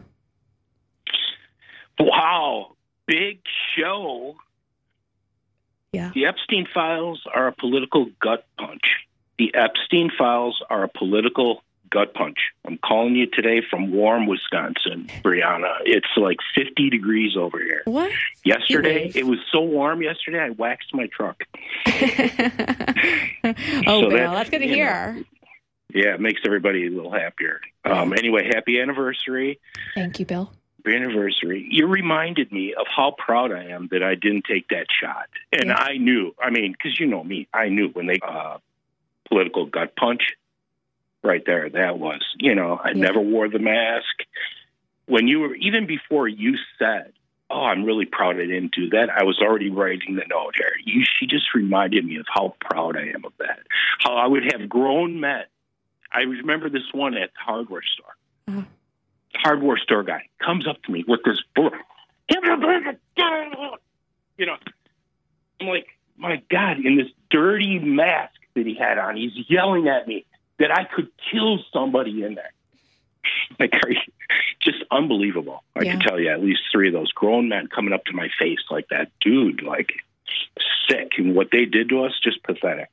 Wow, big show. Yeah. The Epstein files are a political gut punch. The Epstein files are a political gut punch. I'm calling you today from warm Wisconsin, Brianna. It's like fifty degrees over here. What? Yesterday, it was so warm yesterday, I waxed my truck. oh, so Bill, that's, that's good to hear. Know, yeah, it makes everybody a little happier. Um, anyway, happy anniversary. Thank you, Bill. Anniversary. You reminded me of how proud I am that I didn't take that shot. And yeah. I knew, I mean, because you know me, I knew when they, uh, political gut punch right there, that was, you know, I yeah. never wore the mask. when you were, even before you said, oh, I'm really proud I didn't do that, I was already writing the note here. You, she just reminded me of how proud I am of that. How I would have grown men. I remember this one at the hardware store. Mm-hmm. The hardware store guy comes up to me with this book. You know, I'm like, my God, in this dirty mask that he had on, he's yelling at me that I could kill somebody in there. Like, are you, just unbelievable. I yeah. can tell you at least three of those grown men coming up to my face like that. Dude, like, sick. And what they did to us, just pathetic.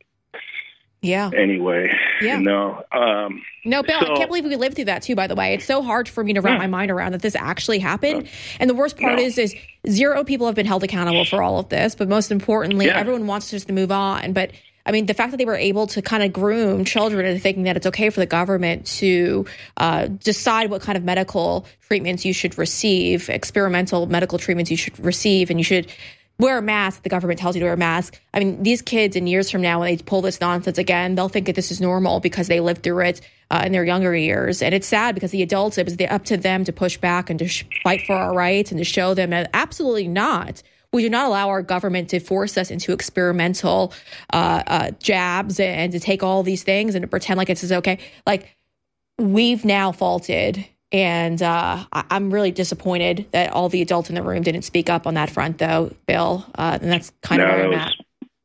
Yeah. Anyway, yeah. no. Um, no, Bill, so, I can't believe we lived through that, too, by the way. It's so hard for me to wrap yeah. my mind around that this actually happened. Uh, and the worst part no. is, is zero people have been held accountable for all of this. But most importantly, yeah. everyone wants just to move on. But I mean, the fact that they were able to kind of groom children into thinking that it's okay for the government to uh, decide what kind of medical treatments you should receive, experimental medical treatments you should receive, and you should wear a mask. The government tells you to wear a mask. I mean, these kids in years from now, when they pull this nonsense again, they'll think that this is normal because they lived through it uh, in their younger years. And it's sad because the adults, it was up to them to push back and to sh- fight for our rights and to show them that absolutely not. We do not allow our government to force us into experimental uh, uh, jabs and to take all these things and to pretend like this is okay. Like, we've now faulted, and uh, I- I'm really disappointed that all the adults in the room didn't speak up on that front, though, Bill. Uh, and that's kind no, of where I'm was, at.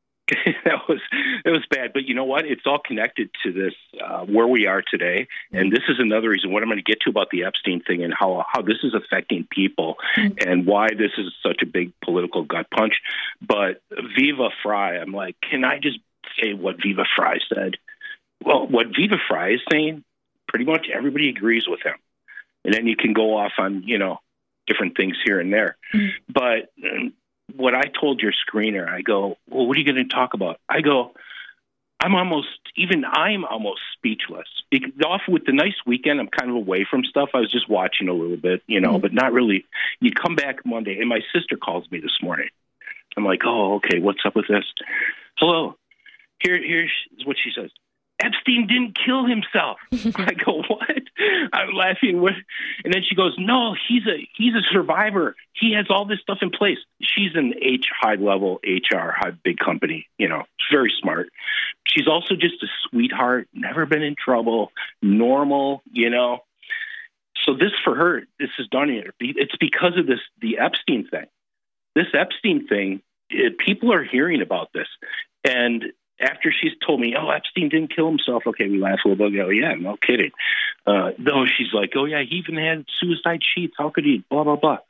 that was it was bad, but you know what? It's all connected to this uh, where we are today, and this is another reason. What I'm going to get to about the Epstein thing and how how this is affecting people, mm-hmm. and why this is such a big political gut punch. But Viva Fry, I'm like, can I just say what Viva Fry said? Well, what Viva Fry is saying, pretty much everybody agrees with him, and then you can go off on you know different things here and there, mm-hmm. but. Um, What I told your screener, I go, well, what are you going to talk about? I go, I'm almost, even I'm almost speechless. Off with the nice weekend, I'm kind of away from stuff. I was just watching a little bit, you know, mm-hmm. but not really. You come back Monday, and my sister calls me this morning. I'm like, oh, okay, what's up with this? Hello. Here, here's what she says. Epstein didn't kill himself. I go, what? I'm laughing. What? And then she goes, no, he's a he's a survivor. He has all this stuff in place. She's an H high level H R, high big company. You know, very smart. She's also just a sweetheart. Never been in trouble. Normal. You know. So this for her, this is done here. It's because of this the Epstein thing. This Epstein thing. It, people are hearing about this, and. After she's told me, oh, Epstein didn't kill himself. Okay, we laugh a little bit. Go, yeah, no kidding. Uh, though she's like, oh, yeah, he even had suicide sheets. How could he? Blah, blah, blah.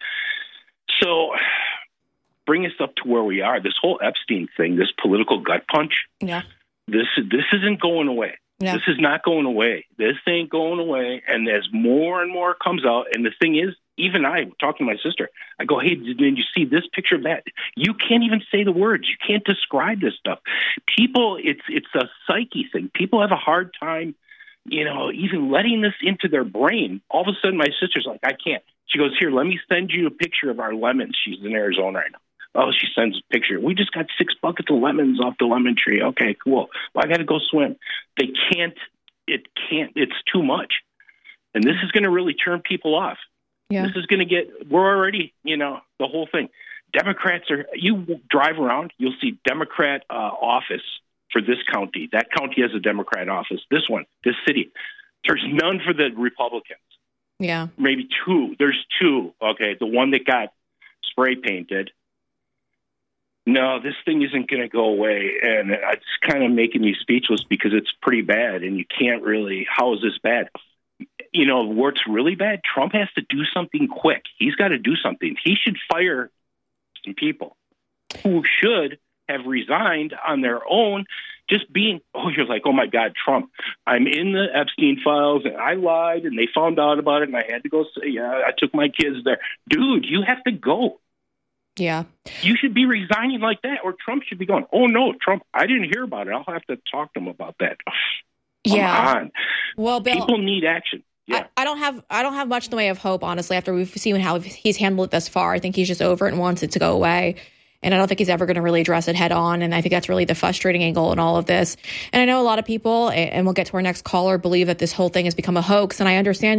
So bring us up to where we are. This whole Epstein thing, this political gut punch, yeah. this, this isn't going away. Yeah. This is not going away. This ain't going away. And as more and more comes out, and the thing is, even I, talking to my sister, I go, hey, did you see this picture of that? You can't even say the words. You can't describe this stuff. People, it's it's a psyche thing. People have a hard time, you know, even letting this into their brain. All of a sudden, my sister's like, I can't. She goes, here, let me send you a picture of our lemons. She's in Arizona right now. Oh, she sends a picture. We just got six buckets of lemons off the lemon tree. Okay, cool. Well, I got to go swim. They can't, it can't, it's too much. And this is going to really turn people off. Yeah. This is going to get, we're already, you know, the whole thing. Democrats are, you drive around, you'll see Democrat uh, office for this county. That county has a Democrat office. This one, this city. There's none for the Republicans. Yeah. Maybe two. There's two. Okay. The one that got spray painted. No, this thing isn't going to go away. And it's kind of making me speechless because it's pretty bad. And you can't really, how is this bad? You know, what's really bad, Trump has to do something quick. He's got to do something. He should fire some people who should have resigned on their own, just being, oh, you're like, oh, my God, Trump, I'm in the Epstein files, and I lied, and they found out about it, and I had to go say, yeah, I took my kids there. Dude, you have to go. Yeah. You should be resigning like that, or Trump should be going, oh, no, Trump, I didn't hear about it. I'll have to talk to him about that. Come yeah. on. Well, Bill, people need action. Yeah. I, I don't have I don't have much in the way of hope, honestly, after we've seen how he's handled it thus far. I think he's just over it and wants it to go away. And I don't think he's ever going to really address it head on. And I think that's really the frustrating angle in all of this. And I know a lot of people, and we'll get to our next caller, believe that this whole thing has become a hoax. And I understand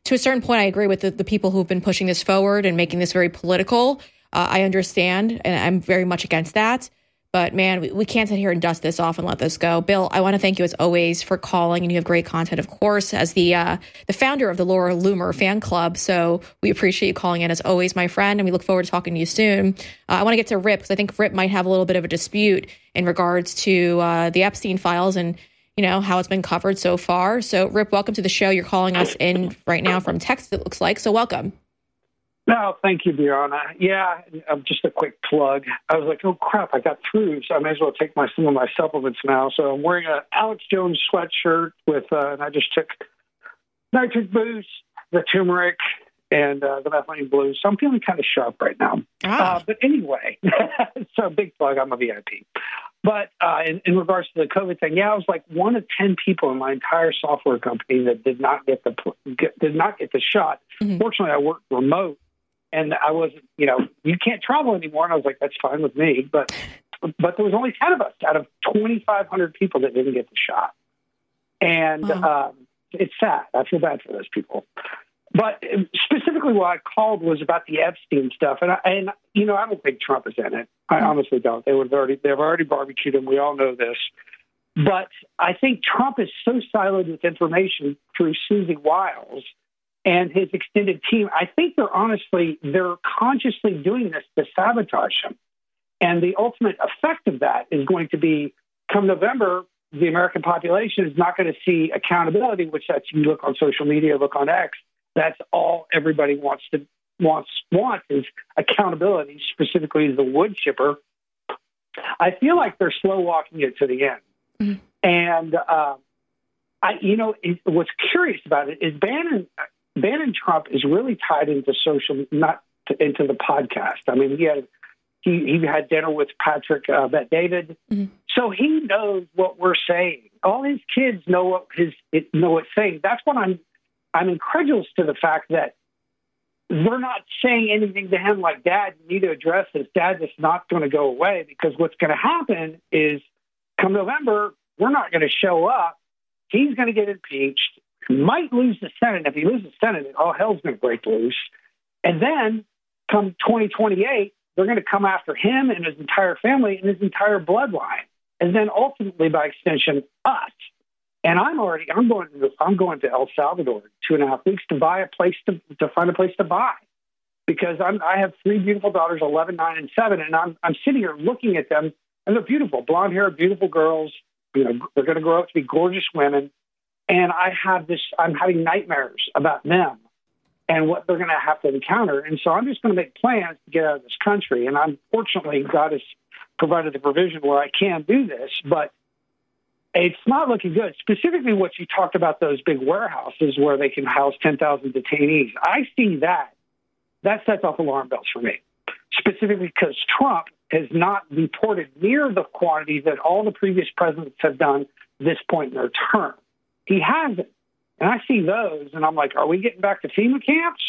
to a certain point, I agree with the, the people who've been pushing this forward and making this very political. Uh, I understand, and I'm very much against that. But, man, we, we can't sit here and dust this off and let this go. Bill, I want to thank you, as always, for calling, and you have great content, of course, as the uh, the founder of the Laura Loomer fan club. So we appreciate you calling in, as always, my friend, and we look forward to talking to you soon. Uh, I want to get to Rip, because I think Rip might have a little bit of a dispute in regards to uh, the Epstein files and, you know, how it's been covered so far. So, Rip, welcome to the show. You're calling us in right now from Texas, it looks like. So welcome. No, thank you, Brianna. Yeah, um, just a quick plug. I was like, oh, crap, I got through, so I may as well take my some of my supplements now. So I'm wearing a Alex Jones sweatshirt with, uh, and I just took nitric boost, the turmeric, and uh, the methylene blue. So I'm feeling kind of sharp right now. Ah. Uh, but anyway, so big plug. I'm a V I P. But uh, in, in regards to the COVID thing, yeah, I was like one of ten people in my entire software company that did not get the get, did not get the shot. Mm-hmm. Fortunately, I worked remote. And I wasn't, you know, you can't travel anymore. And I was like, that's fine with me. But but there was only ten of us out of twenty-five hundred people that didn't get the shot. And wow. um, it's sad. I feel bad for those people. But specifically what I called was about the Epstein stuff. And, I, and you know, I don't think Trump is in it. I honestly don't. They would already, they've already barbecued him. We all know this. But I think Trump is so siloed with information through Susie Wiles and his extended team. I think they're honestly, they're consciously doing this to sabotage him. And the ultimate effect of that is going to be, come November, the American population is not going to see accountability, which that's, you look on social media, look on X, that's all everybody wants to wants wants is accountability, specifically the wood chipper. I feel like they're slow walking it to the end. Mm-hmm. And, uh, I, you know, it, what's curious about it is Bannon, Bannon Trump is really tied into social, not to, into the podcast. I mean, he had he, he had dinner with Patrick uh, Bet David, mm-hmm. so he knows what we're saying. All his kids know what his it, know what's saying. That's what I'm I'm incredulous to the fact that they're not saying anything to him like, Dad, you need to address this. Dad, it's not going to go away, because what's going to happen is come November, we're not going to show up. He's going to get impeached. Might lose the Senate. If he loses the Senate, all hell's going to break loose. And then come twenty twenty-eight, they're going to come after him and his entire family and his entire bloodline. And then ultimately, by extension, us. And I'm already, I'm going to, I'm going to El Salvador in two and a half weeks to buy a place to, to find a place to buy. Because I'm, I have three beautiful daughters, eleven, nine, and seven. And I'm, I'm sitting here looking at them, and they're beautiful, blonde hair, beautiful girls. You know, they're going to grow up to be gorgeous women. And I have this, I'm having nightmares about them and what they're going to have to encounter. And so I'm just going to make plans to get out of this country. And unfortunately, God has provided the provision where I can do this, but it's not looking good. Specifically what you talked about, those big warehouses where they can house ten thousand detainees. I see that. That sets off alarm bells for me, specifically because Trump has not deported near the quantity that all the previous presidents have done this point in their term. He hasn't. And I see those, and I'm like, are we getting back to FEMA camps?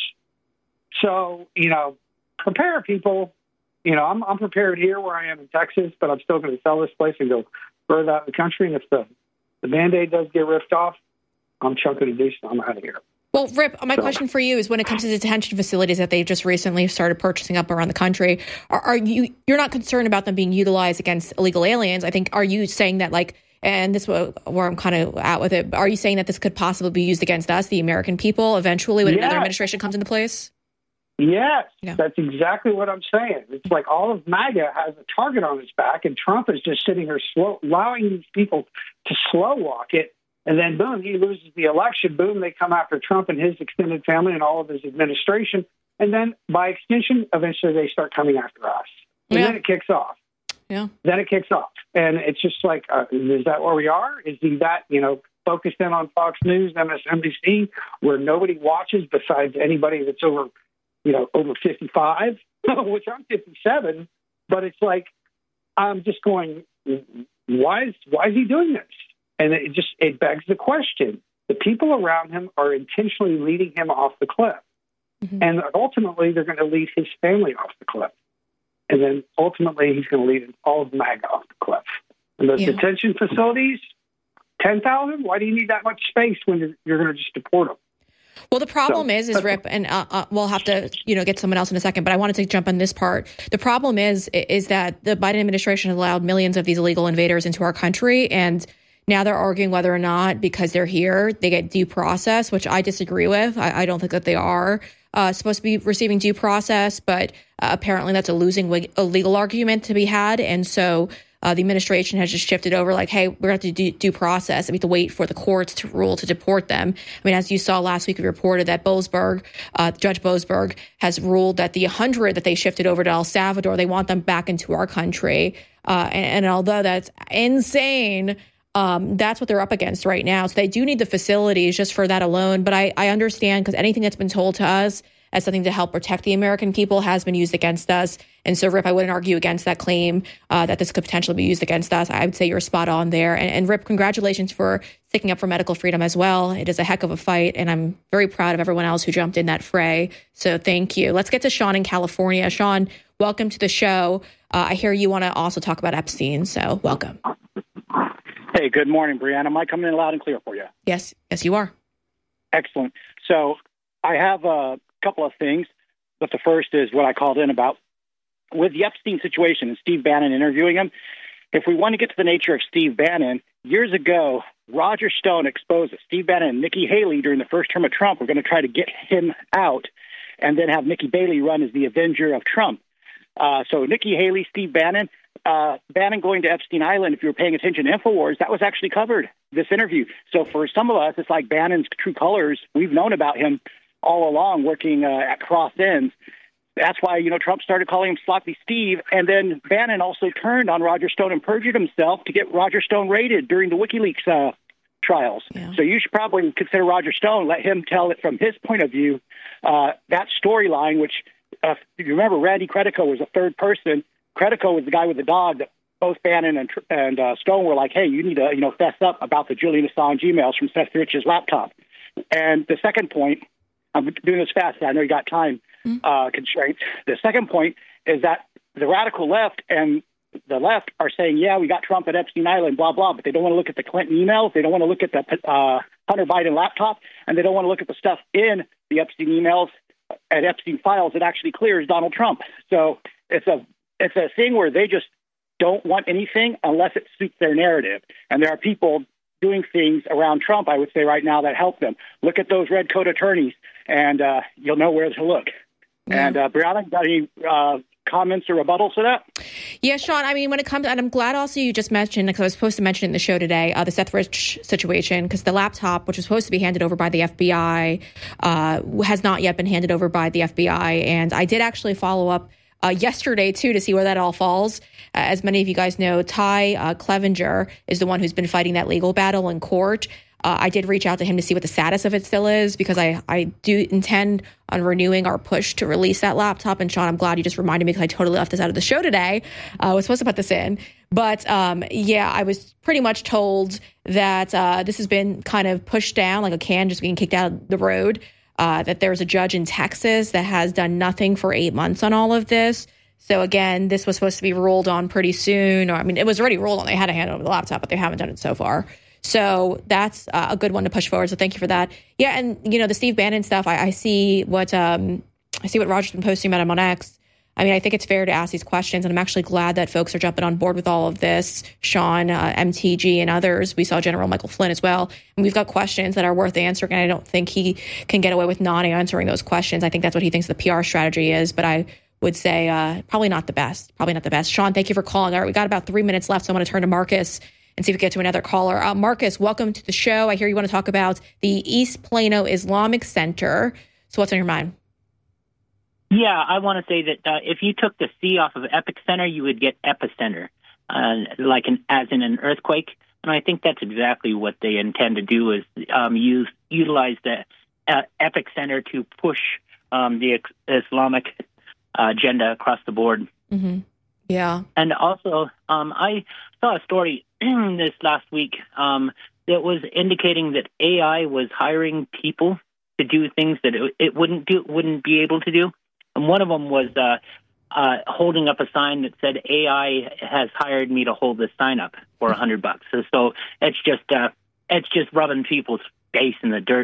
So, you know, prepare, people. You know, I'm, I'm prepared here where I am in Texas, but I'm still going to sell this place and go further out in the country. And if the, the Band-Aid does get ripped off, I'm chunking a decent. I'm out of here. Well, Rip, my so. question for you is, when it comes to detention facilities that they've just recently started purchasing up around the country, are, are you, you're not concerned about them being utilized against illegal aliens? I think, are you saying that, like, and this is where I'm kind of at with it, are you saying that this could possibly be used against us, the American people, eventually when yes. another administration comes into place? Yes, yeah. That's exactly what I'm saying. It's like all of MAGA has a target on his back, and Trump is just sitting here slow, allowing these people to slow walk it. And then, boom, he loses the election. Boom, they come after Trump and his extended family and all of his administration. And then, by extension, eventually they start coming after us. And yeah. then it kicks off. Yeah. Then it kicks off. And it's just like, uh, is that where we are? Is he that, you know, focused in on Fox News, M S N B C, where nobody watches besides anybody that's over, you know, over fifty-five, which I'm fifty-seven. But it's like, I'm just going, why is, why is he doing this? And it just, it begs the question. The people around him are intentionally leading him off the cliff. Mm-hmm. And ultimately, they're going to lead his family off the cliff. And then ultimately, he's going to lead all of MAGA off the cliff. And those yeah. detention facilities, ten thousand, why do you need that much space when you're, you're going to just deport them? Well, the problem So- is, is Rip, and uh, uh, we'll have to, you know, get someone else in a second. But I wanted to jump on this part. The problem is, is that the Biden administration has allowed millions of these illegal invaders into our country, and now they're arguing whether or not, because they're here, they get due process, which I disagree with. I, I don't think that they are uh, supposed to be receiving due process, but uh, apparently that's a losing wig- a legal argument to be had, and so. Uh, the administration has just shifted over like, hey, we're going to have to do due process. And we have to wait for the courts to rule to deport them. I mean, as you saw last week, we reported that Boasberg, uh, Judge Boasberg, has ruled that the one hundred that they shifted over to El Salvador, they want them back into our country. Uh, and, and although that's insane, um, that's what they're up against right now. So they do need the facilities just for that alone. But I, I understand, because anything that's been told to us as something to help protect the American people has been used against us. And so, Rip, I wouldn't argue against that claim uh, that this could potentially be used against us. I would say you're spot on there. And, and Rip, congratulations for sticking up for medical freedom as well. It is a heck of a fight, and I'm very proud of everyone else who jumped in that fray. So thank you. Let's get to Sean in California. Sean, welcome to the show. Uh, I hear you want to also talk about Epstein, so welcome. Hey, good morning, Brianna. Am I coming in loud and clear for you? Yes, yes, you are. Excellent. So I have a couple of things, but the first is what I called in about. With the Epstein situation and Steve Bannon interviewing him, if we want to get to the nature of Steve Bannon, years ago, Roger Stone exposed that Steve Bannon and Nikki Haley during the first term of Trump were going to try to get him out and then have Nikki Haley run as the avenger of Trump. Uh, so Nikki Haley, Steve Bannon, uh, Bannon going to Epstein Island, if you were paying attention to InfoWars, that was actually covered, this interview. So for some of us, it's like Bannon's true colors. We've known about him all along, working uh, at cross ends. That's why, you know, Trump started calling him Sloppy Steve. And then Bannon also turned on Roger Stone and perjured himself to get Roger Stone raided during the WikiLeaks uh, trials. Yeah. So you should probably consider Roger Stone, let him tell it from his point of view. Uh, that storyline, which, uh, if you remember, Randy Credico was a third person. Credico was the guy with the dog that both Bannon and, and uh, Stone were like, hey, you need to, you know, fess up about the Julian Assange emails from Seth Rich's laptop. And the second point, I'm doing this fast, I know you got time uh, constraints. The second point is that the radical left and the left are saying, yeah, we got Trump at Epstein Island, blah, blah, but they don't want to look at the Clinton emails. They don't want to look at the uh, Hunter Biden laptop, and they don't want to look at the stuff in the Epstein emails and Epstein files that actually clears Donald Trump. So it's a it's a thing where they just don't want anything unless it suits their narrative. And there are people doing things around Trump, I would say right now, that help them. Look at those red coat attorneys, and uh, you'll know where to look. Yeah. And uh, Brianna, got any uh, comments or rebuttals to that? Yeah, Sean, I mean, when it comes, and I'm glad also you just mentioned, because I was supposed to mention it in the show today, uh, the Seth Rich situation, because the laptop, which was supposed to be handed over by the F B I, uh, has not yet been handed over by the F B I. And I did actually follow up Uh, yesterday, too, to see where that all falls. Uh, as many of you guys know, Ty uh, Clevenger is the one who's been fighting that legal battle in court. Uh, I did reach out to him to see what the status of it still is, because I, I do intend on renewing our push to release that laptop. And Sean, I'm glad you just reminded me, because I totally left this out of the show today. Uh, I was supposed to put this in. But um, yeah, I was pretty much told that uh, this has been kind of pushed down like a can just being kicked out of the road. Uh, that there's a judge in Texas that has done nothing for eight months on all of this. So again, this was supposed to be ruled on pretty soon. Or I mean, it was already ruled on. They had to hand over the laptop, but they haven't done it so far. So that's uh, a good one to push forward. So thank you for that. Yeah, and you know the Steve Bannon stuff. I, I see what um, I see what Roger's been posting about him on X. I mean, I think it's fair to ask these questions, and I'm actually glad that folks are jumping on board with all of this. Sean, uh, M T G, and others. We saw General Michael Flynn as well. And we've got questions that are worth answering, and I don't think he can get away with not answering those questions. I think that's what he thinks the P R strategy is, but I would say uh, probably not the best. Probably not the best. Sean, thank you for calling. All right, we got about three minutes left, so I'm going to turn to Marcus and see if we get to another caller. Uh, Marcus, welcome to the show. I hear you want to talk about the East Plano Islamic Center. So what's on your mind? Yeah, I want to say that uh, if you took the C off of epicenter, you would get epicenter, uh, like an, as in an earthquake. And I think that's exactly what they intend to do, is um, use utilize the uh, epicenter to push um, the ex- Islamic uh, agenda across the board. Mm-hmm. Yeah. And also, um, I saw a story this last week um, that was indicating that A I was hiring people to do things that it, it wouldn't do, wouldn't be able to do. And one of them was uh, uh, holding up a sign that said, A I has hired me to hold this sign up for a hundred bucks. So, so it's just uh, it's just rubbing people's face in the dirt.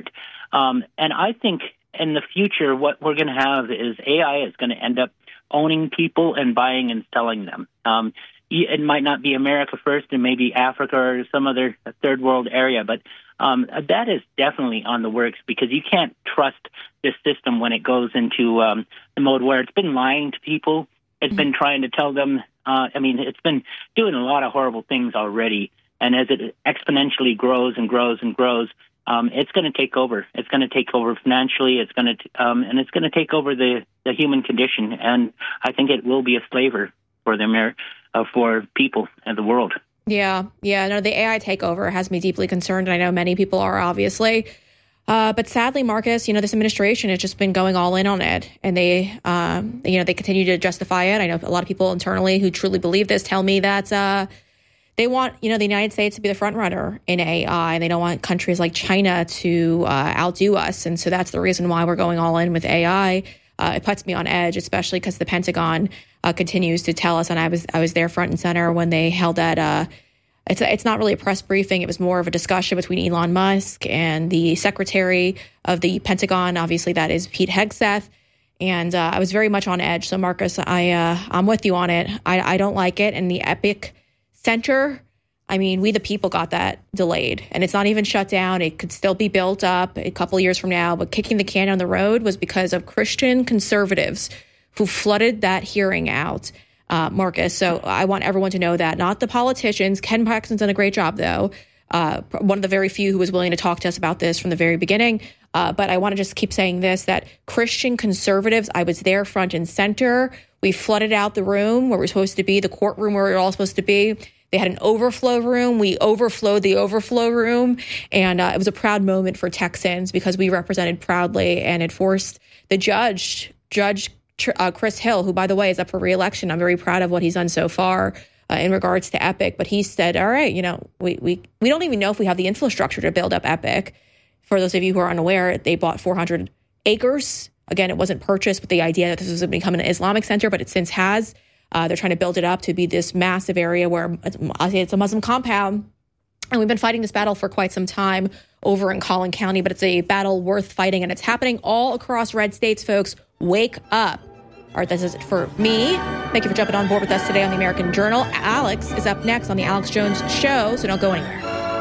Um, and I think in the future, what we're going to have is A I is going to end up owning people and buying and selling them. Um, it might not be America first and maybe Africa or some other third world area, but um, that is definitely on the works because you can't trust this system when it goes into um, the mode where it's been lying to people. It's mm-hmm. been trying to tell them, uh, I mean, it's been doing a lot of horrible things already. And as it exponentially grows and grows and grows, um, it's going to take over. It's going to take over financially. It's going to, um, and it's going to take over the, the human condition. And I think it will be a slaver for the Amer- uh, for people and the world. Yeah, yeah. No, the A I takeover has me deeply concerned, and I know many people are, obviously. Uh, but sadly, Marcus, you know, this administration has just been going all in on it, and they, um, you know, they continue to justify it. I know a lot of people internally who truly believe this tell me that uh, they want, you know, the United States to be the front runner in A I, and they don't want countries like China to uh, outdo us. And so that's the reason why we're going all in with A I. Uh, it puts me on edge, especially because the Pentagon uh, continues to tell us, and I was I was there front and center when they held that. Uh, it's a, it's not really a press briefing; it was more of a discussion between Elon Musk and the Secretary of the Pentagon. Obviously, that is Pete Hegseth, and uh, I was very much on edge. So, Marcus, I uh, I'm with you on it. I I don't like it, and the Epic Center. I mean, we the people got that delayed, and it's not even shut down. It could still be built up a couple of years from now, but kicking the can down the road was because of Christian conservatives who flooded that hearing out, uh, Marcus. So I want everyone to know that, not the politicians. Ken Paxton's done a great job, though. Uh, one of the very few who was willing to talk to us about this from the very beginning. Uh, but I want to just keep saying this, that Christian conservatives, I was there front and center. We flooded out the room where we're supposed to be, the courtroom where we're all supposed to be. They had an overflow room. We overflowed the overflow room. And uh, it was a proud moment for Texans because we represented proudly, and it forced the judge, Judge uh, Chris Hill, who, by the way, is up for re-election. I'm very proud of what he's done so far uh, in regards to Epic. But he said, all right, you know, we, we, we don't even know if we have the infrastructure to build up Epic. For those of you who are unaware, they bought four hundred acres. Again, it wasn't purchased with the idea that this was going to become an Islamic center, but it since has. Uh, they're trying to build it up to be this massive area where it's a Muslim compound. And we've been fighting this battle for quite some time over in Collin County, but it's a battle worth fighting, and it's happening all across red states, folks. Wake up. All right, this is it for me. Thank you for jumping on board with us today on the American Journal. Alex is up next on the Alex Jones Show, so don't go anywhere.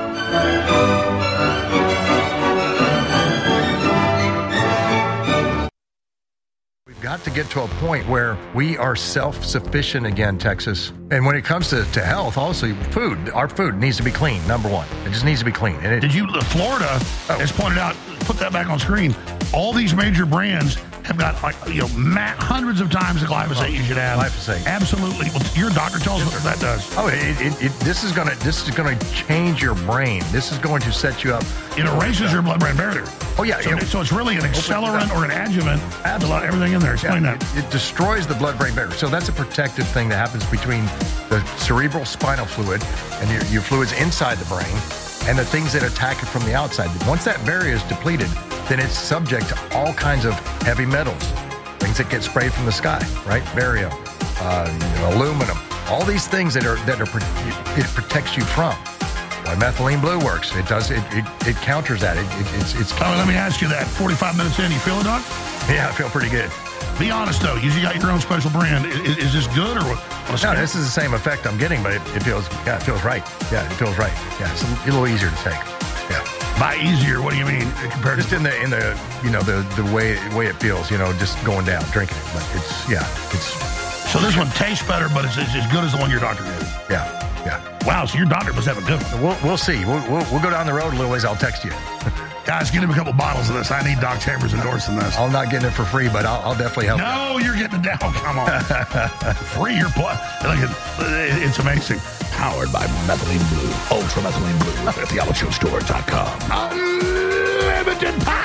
Got to get to a point where we are self-sufficient again, Texas. And when it comes to, to health, also food, our food needs to be clean, number one. It just needs to be clean. And it, Did you, Florida oh. has pointed out, put that back on screen, all these major brands have got like you know ma- hundreds of times the glyphosate oh, you should have. Glyphosate, absolutely. Well, your doctor tells us what that does. Oh, it, it, it, this is gonna this is gonna change your brain. This is going to set you up. It erases your blood-brain barrier. Oh yeah, so, it, so it's really an accelerant or an adjuvant. Absolutely, everything in there. Explain yeah, that. It, it destroys the blood-brain barrier. So that's a protective thing that happens between the cerebral spinal fluid and your, your fluids inside the brain, and the things that attack it from the outside. Once that barrier is depleted, then it's subject to all kinds of heavy metals, things that get sprayed from the sky, right? Barium, uh, you know, aluminum, all these things that are that are it protects you from. Why methylene blue works? It does. It it, it counters that. It, it, it's it's. Tommy, let me ask you that. forty-five minutes in, you feel it, Doc? Yeah, I feel pretty good. Be honest though, you got your own special brand. Is, is this good or what? No, this is the same effect I'm getting, but it, it feels yeah, it feels right. Yeah, it feels right. Yeah, it's a little easier to take. Yeah. By easier, what do you mean compared just to in the in the you know the the way way it feels, you know, just going down drinking it. But it's yeah, it's so this one tastes better, but it's, it's as good as the one your doctor did. Yeah, yeah. Wow, so your doctor must have a good one. We'll we'll see. We'll we'll, we'll go down the road a little ways. I'll text you. Guys, get him a couple bottles of this. I need Doc Chambers endorsing this. I'm not getting it for free, but I'll, I'll definitely help. No, you. You're getting it down. Come on, free your blood. Look, it's amazing. Powered by Methylene Blue, Ultra Methylene Blue at the alex jones store dot com. Unlimited power.